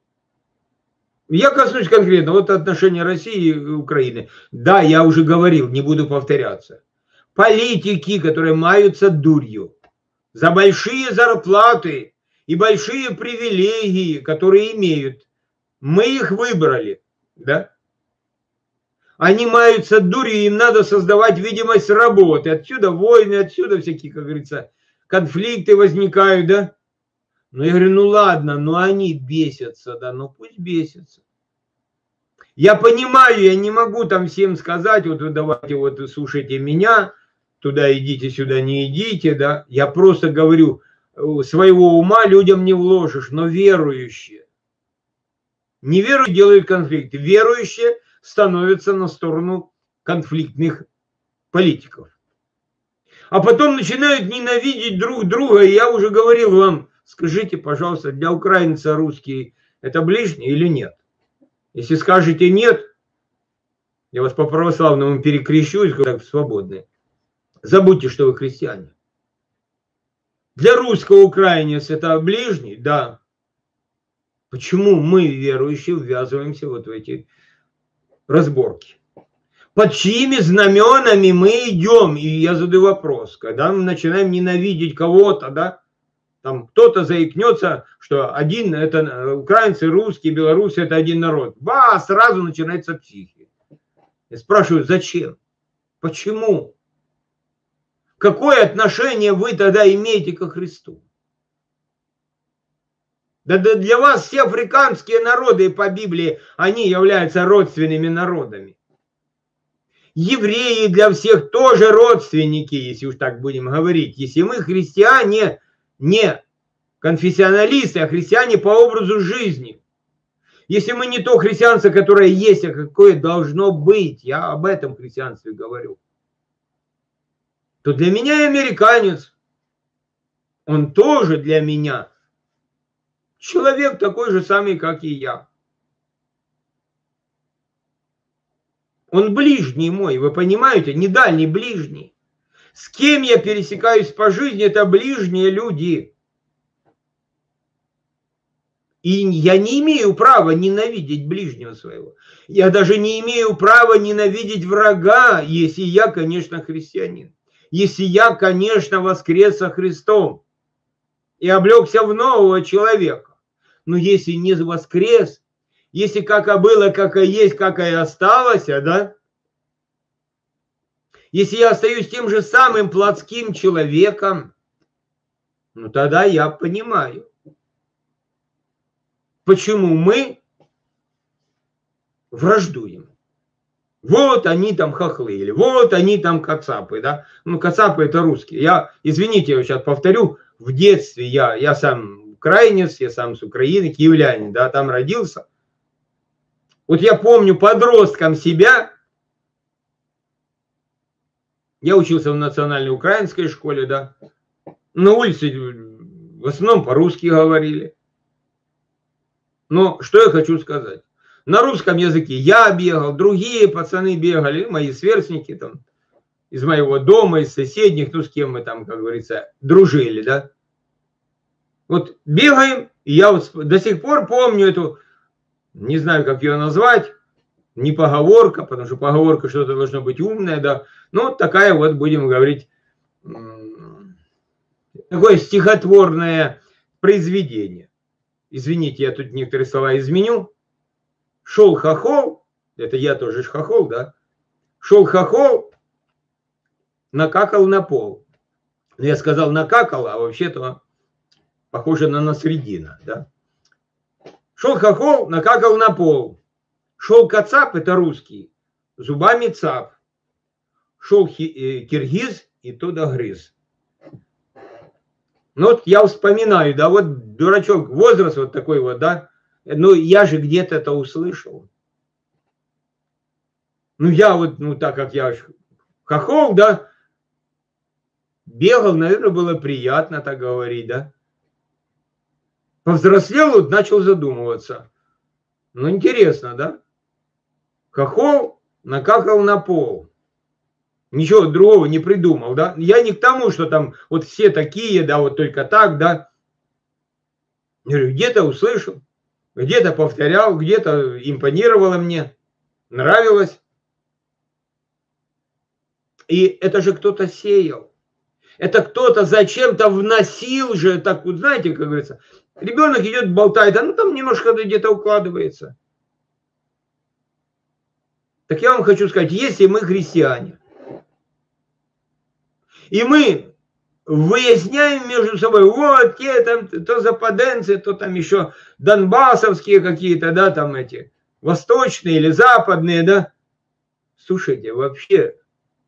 Я коснусь конкретно, вот отношения России и Украины. Да, я уже говорил, не буду повторяться. Политики, которые маются дурью за большие зарплаты и большие привилегии, которые имеют, мы их выбрали, да? Они маются дурью, им надо создавать видимость работы. Отсюда войны, отсюда всякие, как говорится, конфликты возникают, да? Ну, я говорю, ну ладно, ну они бесятся, да, ну пусть бесятся. Я понимаю, я не могу там всем сказать, вот вы давайте вот слушайте меня, туда идите, сюда не идите, да. Я просто говорю, своего ума людям не вложишь, но верующие. Неверующие делают конфликты, верующие становятся на сторону конфликтных политиков. А потом начинают ненавидеть друг друга, и я уже говорил вам, скажите, пожалуйста, для украинца русский это ближний или нет? Если скажете нет, я вас по православному перекрещу, как свободные. Забудьте, что вы христиане. Для русского украинец это ближний, да. Почему мы, верующие, ввязываемся вот в эти разборки? Под чьими знаменами мы идем? И я задаю вопрос, когда мы начинаем ненавидеть кого-то, да? Там кто-то заикнется, что один это украинцы, русские, белорусы это один народ. Ба, сразу начинается психия. Я спрашиваю, зачем? Почему? Какое отношение вы тогда имеете ко Христу? Да, да для вас все африканские народы по Библии, они являются родственными народами. Евреи для всех тоже родственники, если уж так будем говорить. Если мы христиане, не конфессионалисты, а христиане по образу жизни. Если мы не то христианство, которое есть, а какое должно быть, я об этом христианстве говорю, то для меня американец, он тоже для меня человек такой же самый, как и я. Он ближний мой, вы понимаете, не дальний, ближний. С кем я пересекаюсь по жизни, это ближние люди. И я не имею права ненавидеть ближнего своего. Я даже не имею права ненавидеть врага, если я, конечно, христианин. Если я, конечно, воскрес со Христом и облегся в нового человека. Но если не воскрес, если как и было, как и есть, как и осталось, да? Если я остаюсь тем же самым плотским человеком, ну тогда я понимаю, почему мы враждуем. Вот они там хохлы, или вот они там кацапы, да. Ну, кацапы это русские. Я, извините, я сейчас повторю, в детстве я, я сам украинец, я сам с Украины, киевлянин, да, там родился. Вот я помню подростком себя, я учился в национальной украинской школе, да, на улице в основном по-русски говорили. Но что я хочу сказать. На русском языке я бегал, другие пацаны бегали, мои сверстники там, из моего дома, из соседних, ну с кем мы там, как говорится, дружили, да. Вот бегаем, и я вот до сих пор помню эту, не знаю, как ее назвать, не поговорка, потому что поговорка что-то должно быть умное, да. Ну, такая вот, будем говорить, такое стихотворное произведение. Извините, я тут некоторые слова изменю. Шел хохол, это я тоже ж хохол, да? Шел хохол, накакал на пол. Я сказал накакал, а вообще-то похоже на насредина, да? Шел хохол, накакал на пол. Шел кацап, это русский, зубами цап. шел киргиз и туда грыз. Ну вот я вспоминаю, да, вот дурачок, возраст вот такой вот, да, ну я же где-то это услышал. Ну я вот, ну так как я хохол, да, бегал, наверное, было приятно так говорить, да. Повзрослел, вот начал задумываться. Ну интересно, да. Хохол накакал на пол. Ничего другого не придумал, да. Я не к тому, что там вот все такие, да, вот только так, да. Где-то услышал, где-то повторял, где-то импонировало мне, нравилось. И это же кто-то сеял. Это кто-то зачем-то вносил же, так вот знаете, как говорится, ребенок идет, болтает, а ну там немножко где-то укладывается. Так я вам хочу сказать, если мы христиане, и мы выясняем между собой, вот те там, то западенцы, то там еще донбассовские какие-то, да, там эти, восточные или западные, да. Слушайте, вообще,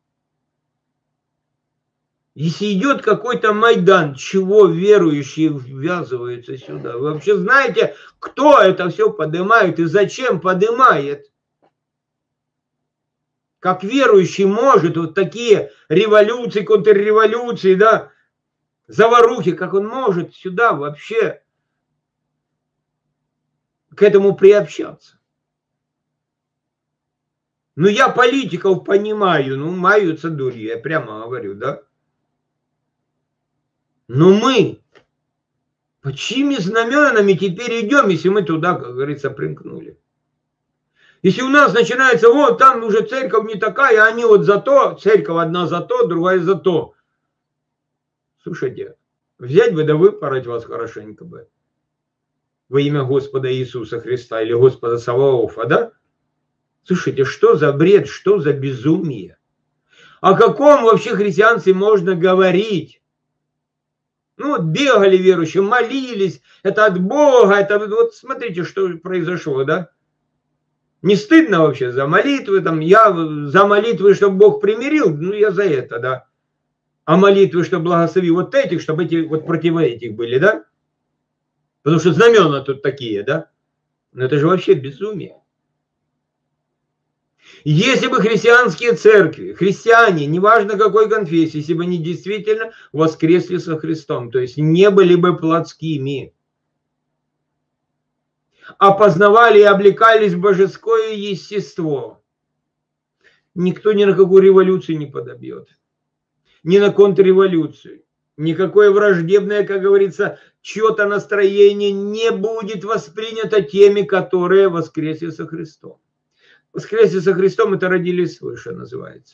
если идет какой-то Майдан, чего верующие ввязываются сюда? Вы вообще знаете, кто это все поднимает и зачем поднимает? Как верующий может вот такие революции, контрреволюции, да, заварухи, как он может сюда вообще к этому приобщаться? Ну, я политиков понимаю, ну, маются дурью, я прямо говорю, да. Но мы по чьими знаменами теперь идем, если мы туда, как говорится, примкнули? Если у нас начинается, вот там уже церковь не такая, они вот за то, церковь одна за то, другая за то. Слушайте, взять бы да выпороть вас хорошенько бы во имя Господа Иисуса Христа или Господа Саваофа, да? Слушайте, что за бред, что за безумие? О каком вообще христианстве можно говорить? Ну вот бегали верующие, молились, это от Бога, это вот смотрите, что произошло, да? Не стыдно вообще за молитвы, там, я за молитвы, чтобы Бог примирил, ну я за это, да. А молитвы, чтобы благословил вот этих, чтобы эти вот против этих были, да? Потому что знамена тут такие, да? Но это же вообще безумие. Если бы христианские церкви, христиане, неважно какой конфессии, если бы они действительно воскресли со Христом, то есть не были бы плотскими, опознавали и облекались в божеское естество, никто ни на какую революцию не подобьет, ни на контрреволюцию. Никакое враждебное, как говорится, чье-то настроение не будет воспринято теми, которые воскресли со Христом. Воскресли со Христом, это родились свыше называется.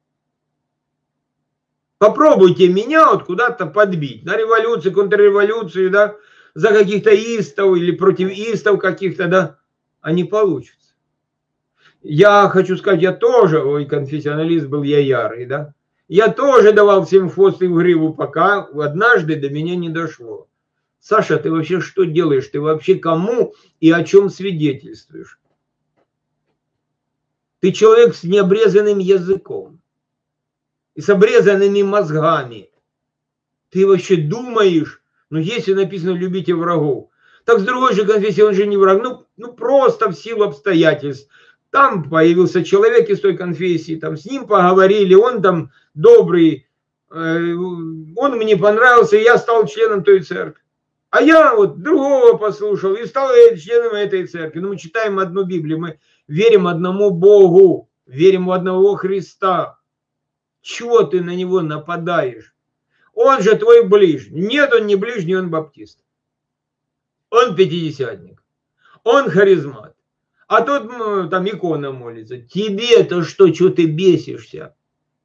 Попробуйте меня вот куда-то подбить. На революцию, контрреволюцию, да, за каких-то истов или против истов каких-то, да, а не получится. Я хочу сказать, я тоже, ой, конфессионалист был я ярый, да. Я тоже давал всем хвост и в гриву, пока однажды до меня не дошло. Саша, ты вообще что делаешь? Ты вообще кому и о чем свидетельствуешь? Ты человек с необрезанным языком и с обрезанными мозгами. Ты вообще думаешь, ну если написано «любите врагов», так с другой же конфессии он же не враг, ну, ну просто в силу обстоятельств. Там появился человек из той конфессии, там с ним поговорили, он там добрый, э, он мне понравился, и я стал членом той церкви. А я вот другого послушал и стал членом этой церкви. Ну, мы читаем одну Библию, мы верим одному Богу, верим в одного Христа. Чего ты на него нападаешь? Он же твой ближний. Нет, он не ближний, он баптист. Он пятидесятник. Он харизмат. А тут ну, там икона молится. Тебе-то что, что ты бесишься?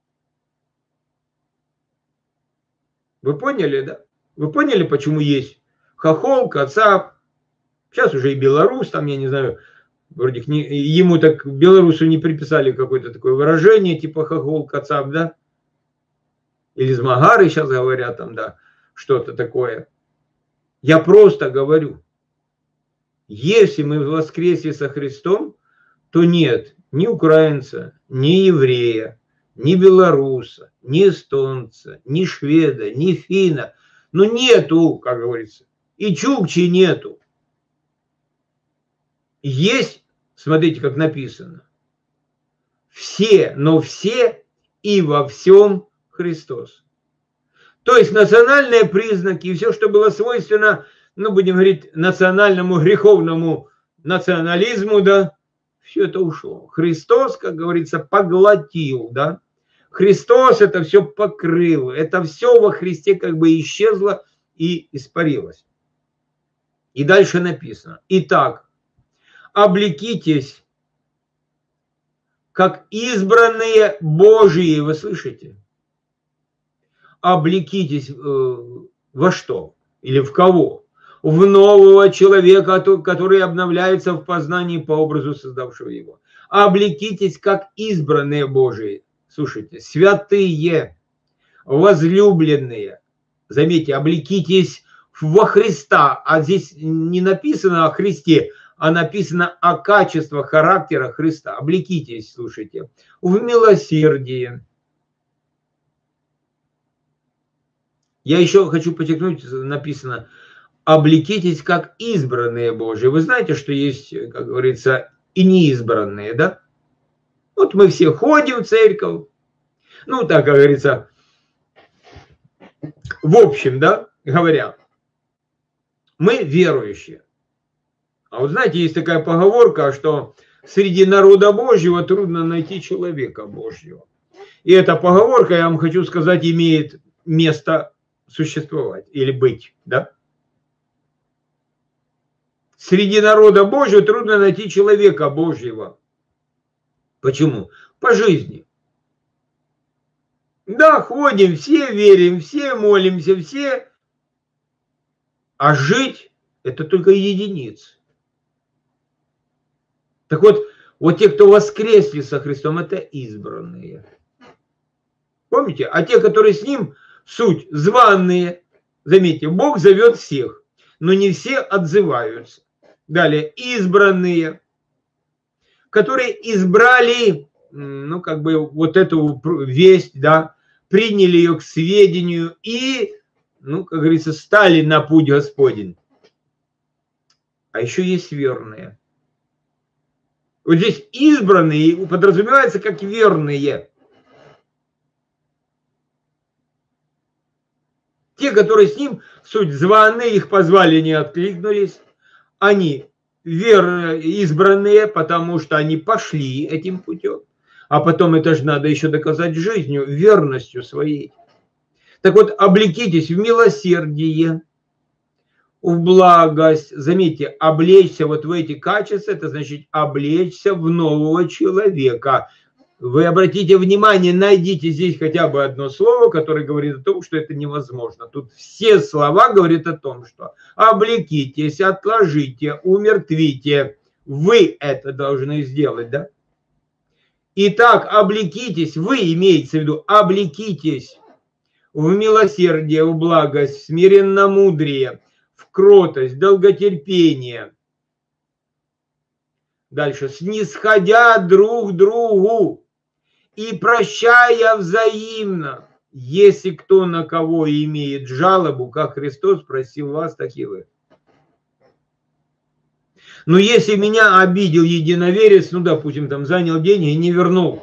Вы поняли, да? Вы поняли, почему есть хохол, кацап? Сейчас уже и белорус, там, я не знаю, вроде не, ему так, белорусу не приписали какое-то такое выражение, типа хохол, кацап, да? Или змагары сейчас говорят там, да, что-то такое. Я просто говорю, если мы воскресли со Христом, то нет ни украинца, ни еврея, ни белоруса, ни эстонца, ни шведа, ни финна. Ну нету, как говорится, и чукчи нету. Есть, смотрите, как написано, все, но все и во всем Христос. То есть национальные признаки и все, что было свойственно, ну, будем говорить, национальному греховному национализму, да, все это ушло. Христос, как говорится, поглотил, да. Христос это все покрыл, это все во Христе как бы исчезло и испарилось. И дальше написано: итак, облекитесь, как избранные Божьи, вы слышите? Облекитесь э, во что? Или в кого? В нового человека, который обновляется в познании по образу создавшего его. Облекитесь, как избранные Божьи. Слушайте, святые, возлюбленные. Заметьте, облекитесь во Христа. А здесь не написано о Христе, а написано о качествах характера Христа. Облекитесь, слушайте, в милосердии. Я еще хочу подчеркнуть, написано: облекитесь, как избранные Божьи. Вы знаете, что есть, как говорится, и неизбранные, да? Вот мы все ходим в церковь, ну, так, как говорится, в общем, да, говоря, мы верующие. А вот знаете, есть такая поговорка, что среди народа Божьего трудно найти человека Божьего. И эта поговорка, я вам хочу сказать, имеет место существовать или быть, да? Среди народа Божьего трудно найти человека Божьего. Почему? По жизни. Да, ходим, все верим, все молимся, все. А жить это только единицы. Так вот, вот те, кто воскресли со Христом, это избранные. Помните? А те, которые с Ним, суть званые. Заметьте, Бог зовет всех, но не все отзываются. Далее, избранные, которые избрали, ну, как бы, вот эту весть, да, приняли ее к сведению и, ну, как говорится, стали на путь Господень. А еще есть верные. Вот здесь избранные подразумевается как верные. Те, которые с Ним, суть званые, их позвали, не откликнулись. Они верные, избранные, потому что они пошли этим путем. А потом это же надо еще доказать жизнью, верностью своей. Так вот, облекитесь в милосердие, в благость. Заметьте, облечься вот в эти качества, это значит облечься в нового человека. Вы обратите внимание, найдите здесь хотя бы одно слово, которое говорит о том, что это невозможно. Тут все слова говорят о том, что облекитесь, отложите, умертвите. Вы это должны сделать, да? Итак, облекитесь, вы имеете в виду, облекитесь в милосердие, в благость, в смиренномудрие, в кротость, долготерпение. Дальше, снисходя друг другу и прощая взаимно, если кто на кого имеет жалобу, как Христос просил вас, так и вы. Но если меня обидел единоверец, ну, допустим, там занял деньги и не вернул,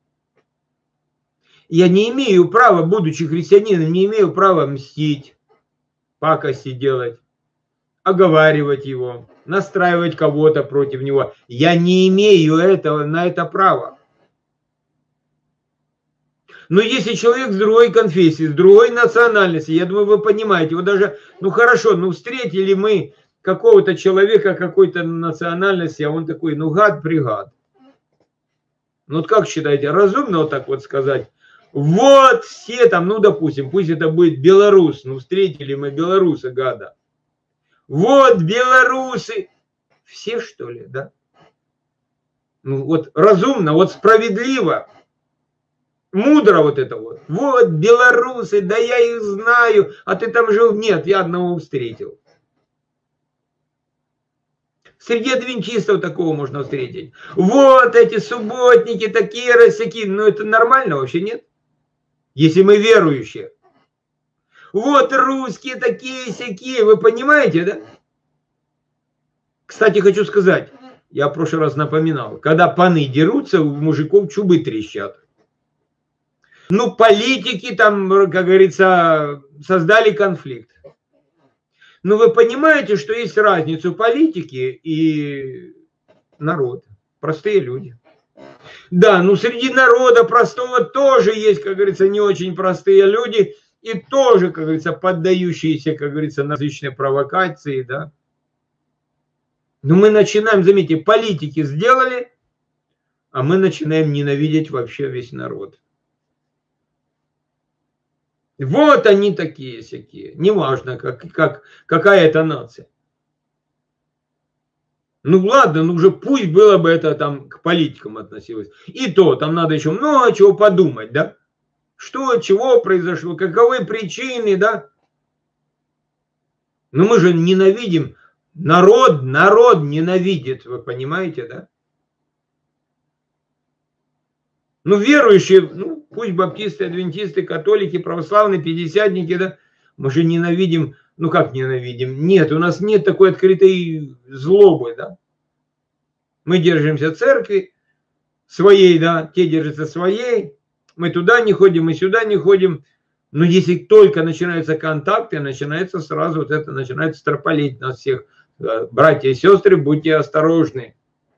я не имею права, будучи христианином, не имею права мстить, пакости делать, оговаривать его, настраивать кого-то против него. Я не имею этого, на это права. Но если человек с другой конфессии, с другой национальности, я думаю, вы понимаете, вот даже, ну хорошо, ну встретили мы какого-то человека какой-то национальности, а он такой, ну гад-пригад. Ну вот как считаете, разумно вот так вот сказать? Вот все там, ну допустим, пусть это будет белорус, ну встретили мы белоруса гада. Вот белорусы, все что ли, да? Ну вот разумно, вот справедливо, мудро вот это вот. Вот белорусы, да я их знаю, а ты там жил? Нет, я одного встретил. Среди адвентистов такого можно встретить. Вот эти субботники, такие рассеки. Ну это нормально вообще, нет? Если мы верующие. Вот русские такие-сякие. Вы понимаете, да? Кстати, хочу сказать. Я в прошлый раз напоминал. Когда паны дерутся, у мужиков чубы трещат. Ну, политики там, как говорится, создали конфликт. Но вы понимаете, что есть разница политики и народ, простые люди. Да, ну среди народа простого тоже есть, как говорится, не очень простые люди и тоже, как говорится, поддающиеся, как говорится, на различные провокации, да. Но мы начинаем, заметьте, политики сделали, а мы начинаем ненавидеть вообще весь народ. Вот они такие-сякие. Неважно, как, как, какая это нация. Ну ладно, ну уже пусть было бы это там к политикам относилось. И то, там надо еще много чего подумать, да? Что, чего произошло, каковы причины, да? Но мы же ненавидим. Народ, народ ненавидит, вы понимаете, да? Ну, верующие, ну, пусть баптисты, адвентисты, католики, православные, пятидесятники, да, мы же ненавидим, ну как ненавидим? Нет, у нас нет такой открытой злобы, да. Мы держимся церкви своей, да, те держатся своей, мы туда не ходим, мы сюда не ходим. Но если только начинаются контакты, начинается сразу вот это, начинает строполить нас всех. Братья и сестры, будьте осторожны.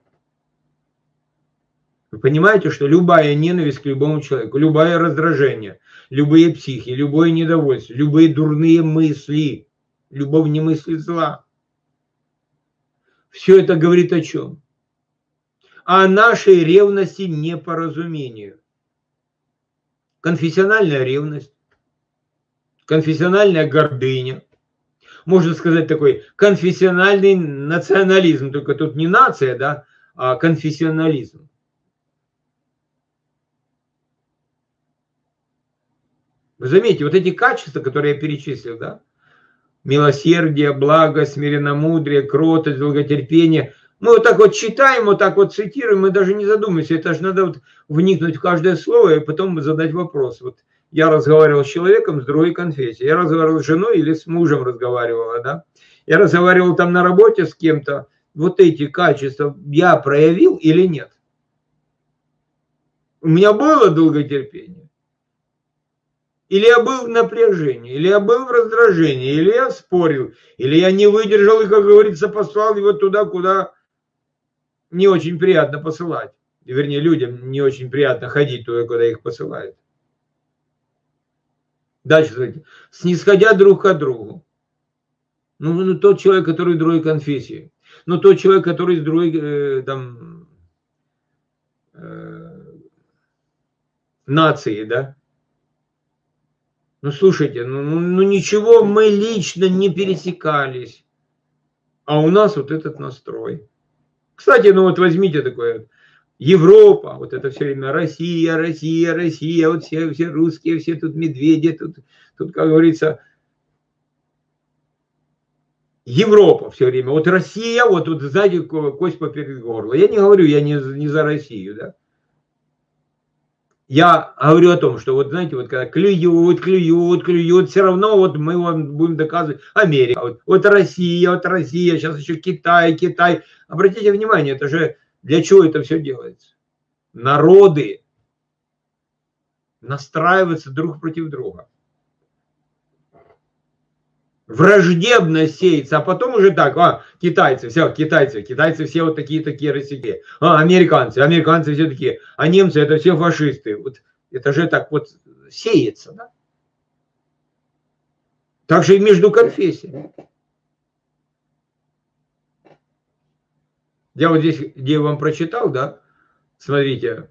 Вы понимаете, что любая ненависть к любому человеку, любое раздражение, любые психи, любое недовольство, любые дурные мысли, любовь не мыслит зла. Все это говорит о чем? О нашей ревности непоразумению. Конфессиональная ревность, конфессиональная гордыня. Можно сказать такой конфессиональный национализм, только тут не нация, да, а конфессионализм. Вы заметите, вот эти качества, которые я перечислил, да, милосердие, благость, смиренномудрие, кротость, долготерпение, мы вот так вот читаем, вот так вот цитируем, мы даже не задумываемся, это же надо вот вникнуть в каждое слово и потом задать вопрос. Вот я разговаривал с человеком с другой конфессией, я разговаривал с женой или с мужем разговаривала, да, я разговаривал там на работе с кем-то, вот эти качества я проявил или нет? У меня было долготерпение? Или я был в напряжении, или я был в раздражении, или я спорил, или я не выдержал и, как говорится, послал его туда, куда не очень приятно посылать. И, вернее, людям не очень приятно ходить туда, куда их посылают. Дальше, смотрите. Снисходя друг к другу. Ну, ну, тот человек, который другой конфессии. Ну, тот человек, который из другой, э, там, э, нации, да. Ну, слушайте, ну, ну ничего, мы лично не пересекались. А у нас вот этот настрой. Кстати, ну вот возьмите такое, Европа, вот это все время Россия, Россия, Россия, вот все, все русские, все тут медведи, тут, тут, как говорится, Европа все время. Вот Россия, вот тут сзади кость поперед горла. Я не говорю, я не, не за Россию, да. Я говорю о том, что вот знаете, вот когда клюют, клюют, клюют, все равно вот мы вам будем доказывать Америка, вот, вот Россия, вот Россия, сейчас еще Китай, Китай. Обратите внимание, это же для чего это все делается? Народы настраиваются друг против друга. Враждебность сеется, а потом уже так, а, китайцы, все, китайцы, китайцы все вот такие-такие россияне, а, американцы, американцы все такие, а немцы это все фашисты. Вот это же так вот сеется, да? Так же и между конфессиями. Я вот здесь, где я вам прочитал, да, смотрите,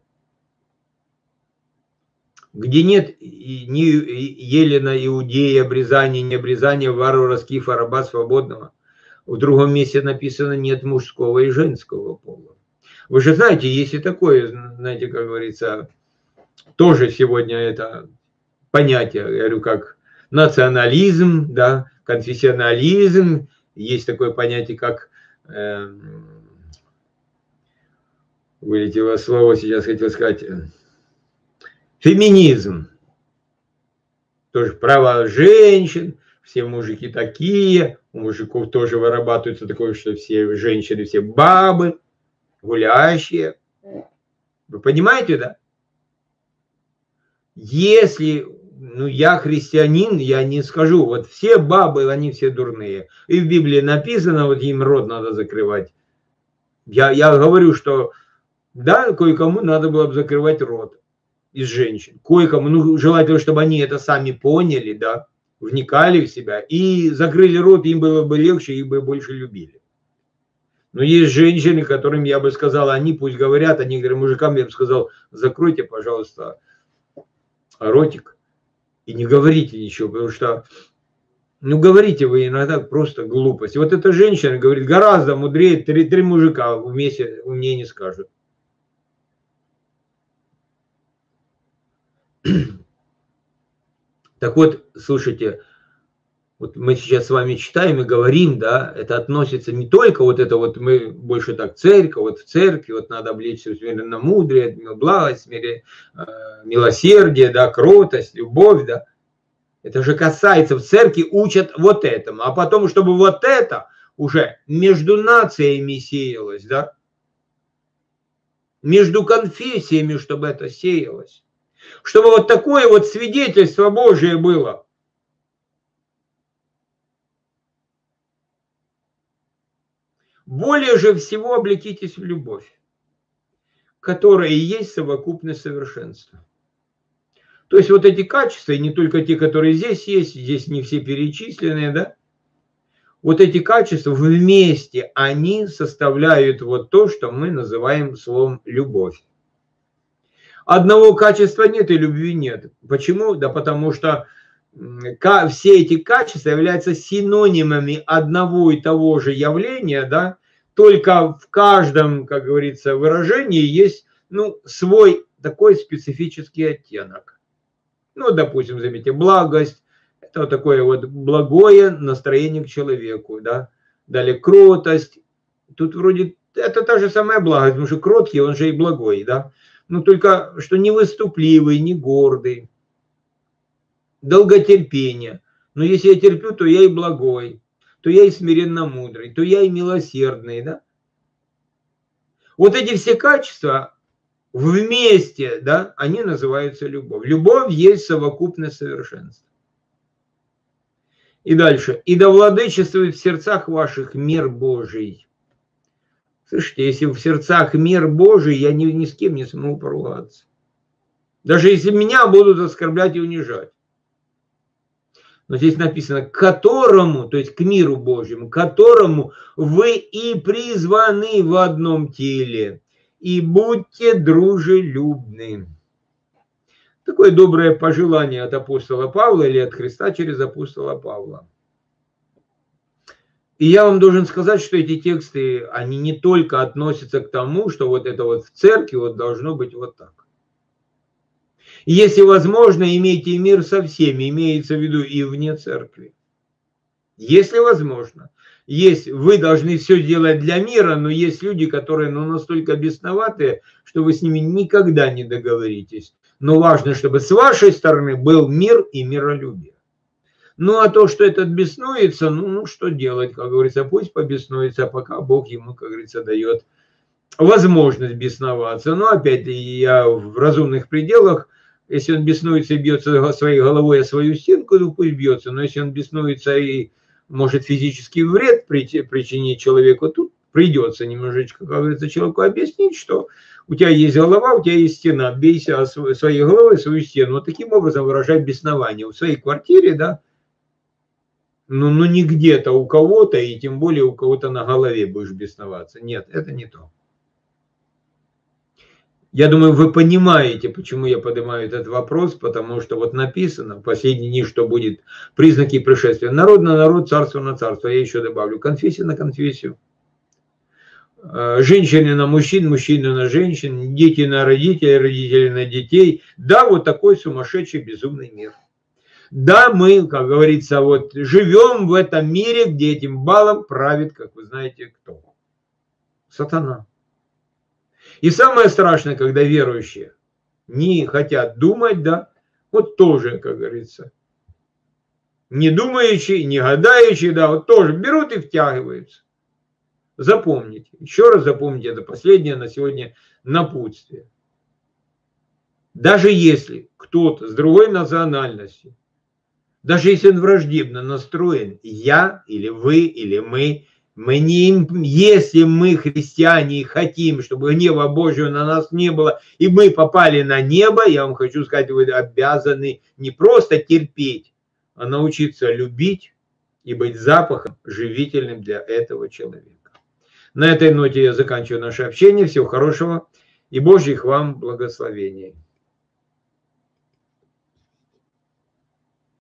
где нет ни Елена, Иудея, обрезания, не обрезания, варвара, скифа, раба, свободного. В другом месте написано нет мужского и женского пола. Вы же знаете, есть и такое, знаете, как говорится, тоже сегодня это понятие, я говорю, как национализм, да, конфессионализм, есть такое понятие, как э, вылетело слово, сейчас хотел сказать, феминизм. Тоже права женщин, все мужики такие, у мужиков тоже вырабатывается такое, что все женщины, все бабы, гулящие. Вы понимаете, да? Если, ну, я христианин, я не скажу, вот все бабы, они все дурные. И в Библии написано, вот им рот надо закрывать. Я, я говорю, что да, кое-кому надо было бы закрывать рот из женщин. Кое-кому, ну, желательно, чтобы они это сами поняли, да, вникали в себя и закрыли рот, им было бы легче, их бы больше любили. Но есть женщины, которым я бы сказал, они пусть говорят, а некоторым мужикам я бы сказал, закройте, пожалуйста, ротик и не говорите ничего, потому что, ну, говорите вы иногда просто глупость. Вот эта женщина говорит, гораздо мудрее, три, три мужика вместе умнее не скажут. Так вот, слушайте, вот мы сейчас с вами читаем и говорим, да, это относится не только вот это вот, мы больше так церковь, вот в церкви, вот надо облечься в смиренномудрие, благость, смирение, милосердие, да, кротость, любовь, да. Это же касается, в церкви учат вот этому, а потом, чтобы вот это уже между нациями сеялось, да, между конфессиями, чтобы это сеялось. Чтобы вот такое вот свидетельство Божие было. Более же всего облекитесь в любовь, которая и есть совокупность совершенства. То есть вот эти качества, и не только те, которые здесь есть, здесь не все перечисленные, да, вот эти качества вместе, они составляют вот то, что мы называем словом любовь. Одного качества нет и любви нет. Почему? Да потому что все эти качества являются синонимами одного и того же явления, да, только в каждом, как говорится, выражении есть, ну, свой такой специфический оттенок. Ну, допустим, заметьте, благость, это вот такое вот благое настроение к человеку, да. Далее кротость, тут вроде это та же самая благость, потому что кроткий, он же и благой, да. Ну, только что не выступливый, не гордый. Долготерпение. Но если я терплю, то я и благой, то я и смиренно мудрый, то я и милосердный, да. Вот эти все качества вместе, да, они называются любовь. Любовь есть совокупность совершенства. И дальше. И да владычествует в сердцах ваших мир Божий. Слышите, если в сердцах мир Божий, я ни, ни с кем не смогу поругаться. Даже если меня будут оскорблять и унижать. Но здесь написано, к которому, то есть к миру Божьему, к которому вы и призваны в одном теле, и будьте дружелюбны. Такое доброе пожелание от апостола Павла или от Христа через апостола Павла. И я вам должен сказать, что эти тексты, они не только относятся к тому, что вот это вот в церкви вот должно быть вот так. Если возможно, имейте мир со всеми, имеется в виду и вне церкви. Если возможно. Есть, вы должны все делать для мира, но есть люди, которые ну, настолько бесноватые, что вы с ними никогда не договоритесь. Но важно, чтобы с вашей стороны был мир и миролюбие. Ну, а то, что этот беснуется, ну, ну, что делать, как говорится, пусть побеснуется, пока Бог ему, как говорится, дает возможность бесноваться. Но, опять, я в разумных пределах, если он беснуется и бьется своей головой о свою стенку, то пусть бьется. Но если он беснуется и может физический вред причинить человеку, тут придется немножечко, как говорится, человеку объяснить, что у тебя есть голова, у тебя есть стена, бейся своей головой в свою стену. Вот таким образом выражать беснование в своей квартире, да, ну, ну не где-то у кого-то, и тем более у кого-то на голове будешь бесноваться. Нет, это не то. Я думаю, вы понимаете, почему я поднимаю этот вопрос, потому что вот написано в последней дни, что будет признаки пришествия. Народ на народ, царство на царство. Я еще добавлю, конфессия на конфессию. Женщины на мужчин, мужчины на женщин, дети на родителей, родители на детей. Да, вот такой сумасшедший, безумный мир. Да, мы, как говорится, вот живем в этом мире, где этим балом правит, как вы знаете, кто. Сатана. И самое страшное, когда верующие не хотят думать, да, вот тоже, как говорится, не думающие, не гадающие, да, вот тоже берут и втягиваются. Запомните, еще раз запомните, это последнее на сегодня напутствие. Даже если кто-то с другой национальностью, даже если он враждебно настроен, я или вы или мы, мы не, если мы, христиане, хотим, чтобы гнева Божьего на нас не было, и мы попали на небо, я вам хочу сказать, вы обязаны не просто терпеть, а научиться любить и быть запахом живительным для этого человека. На этой ноте я заканчиваю наше общение. Всего хорошего и Божьих вам благословений.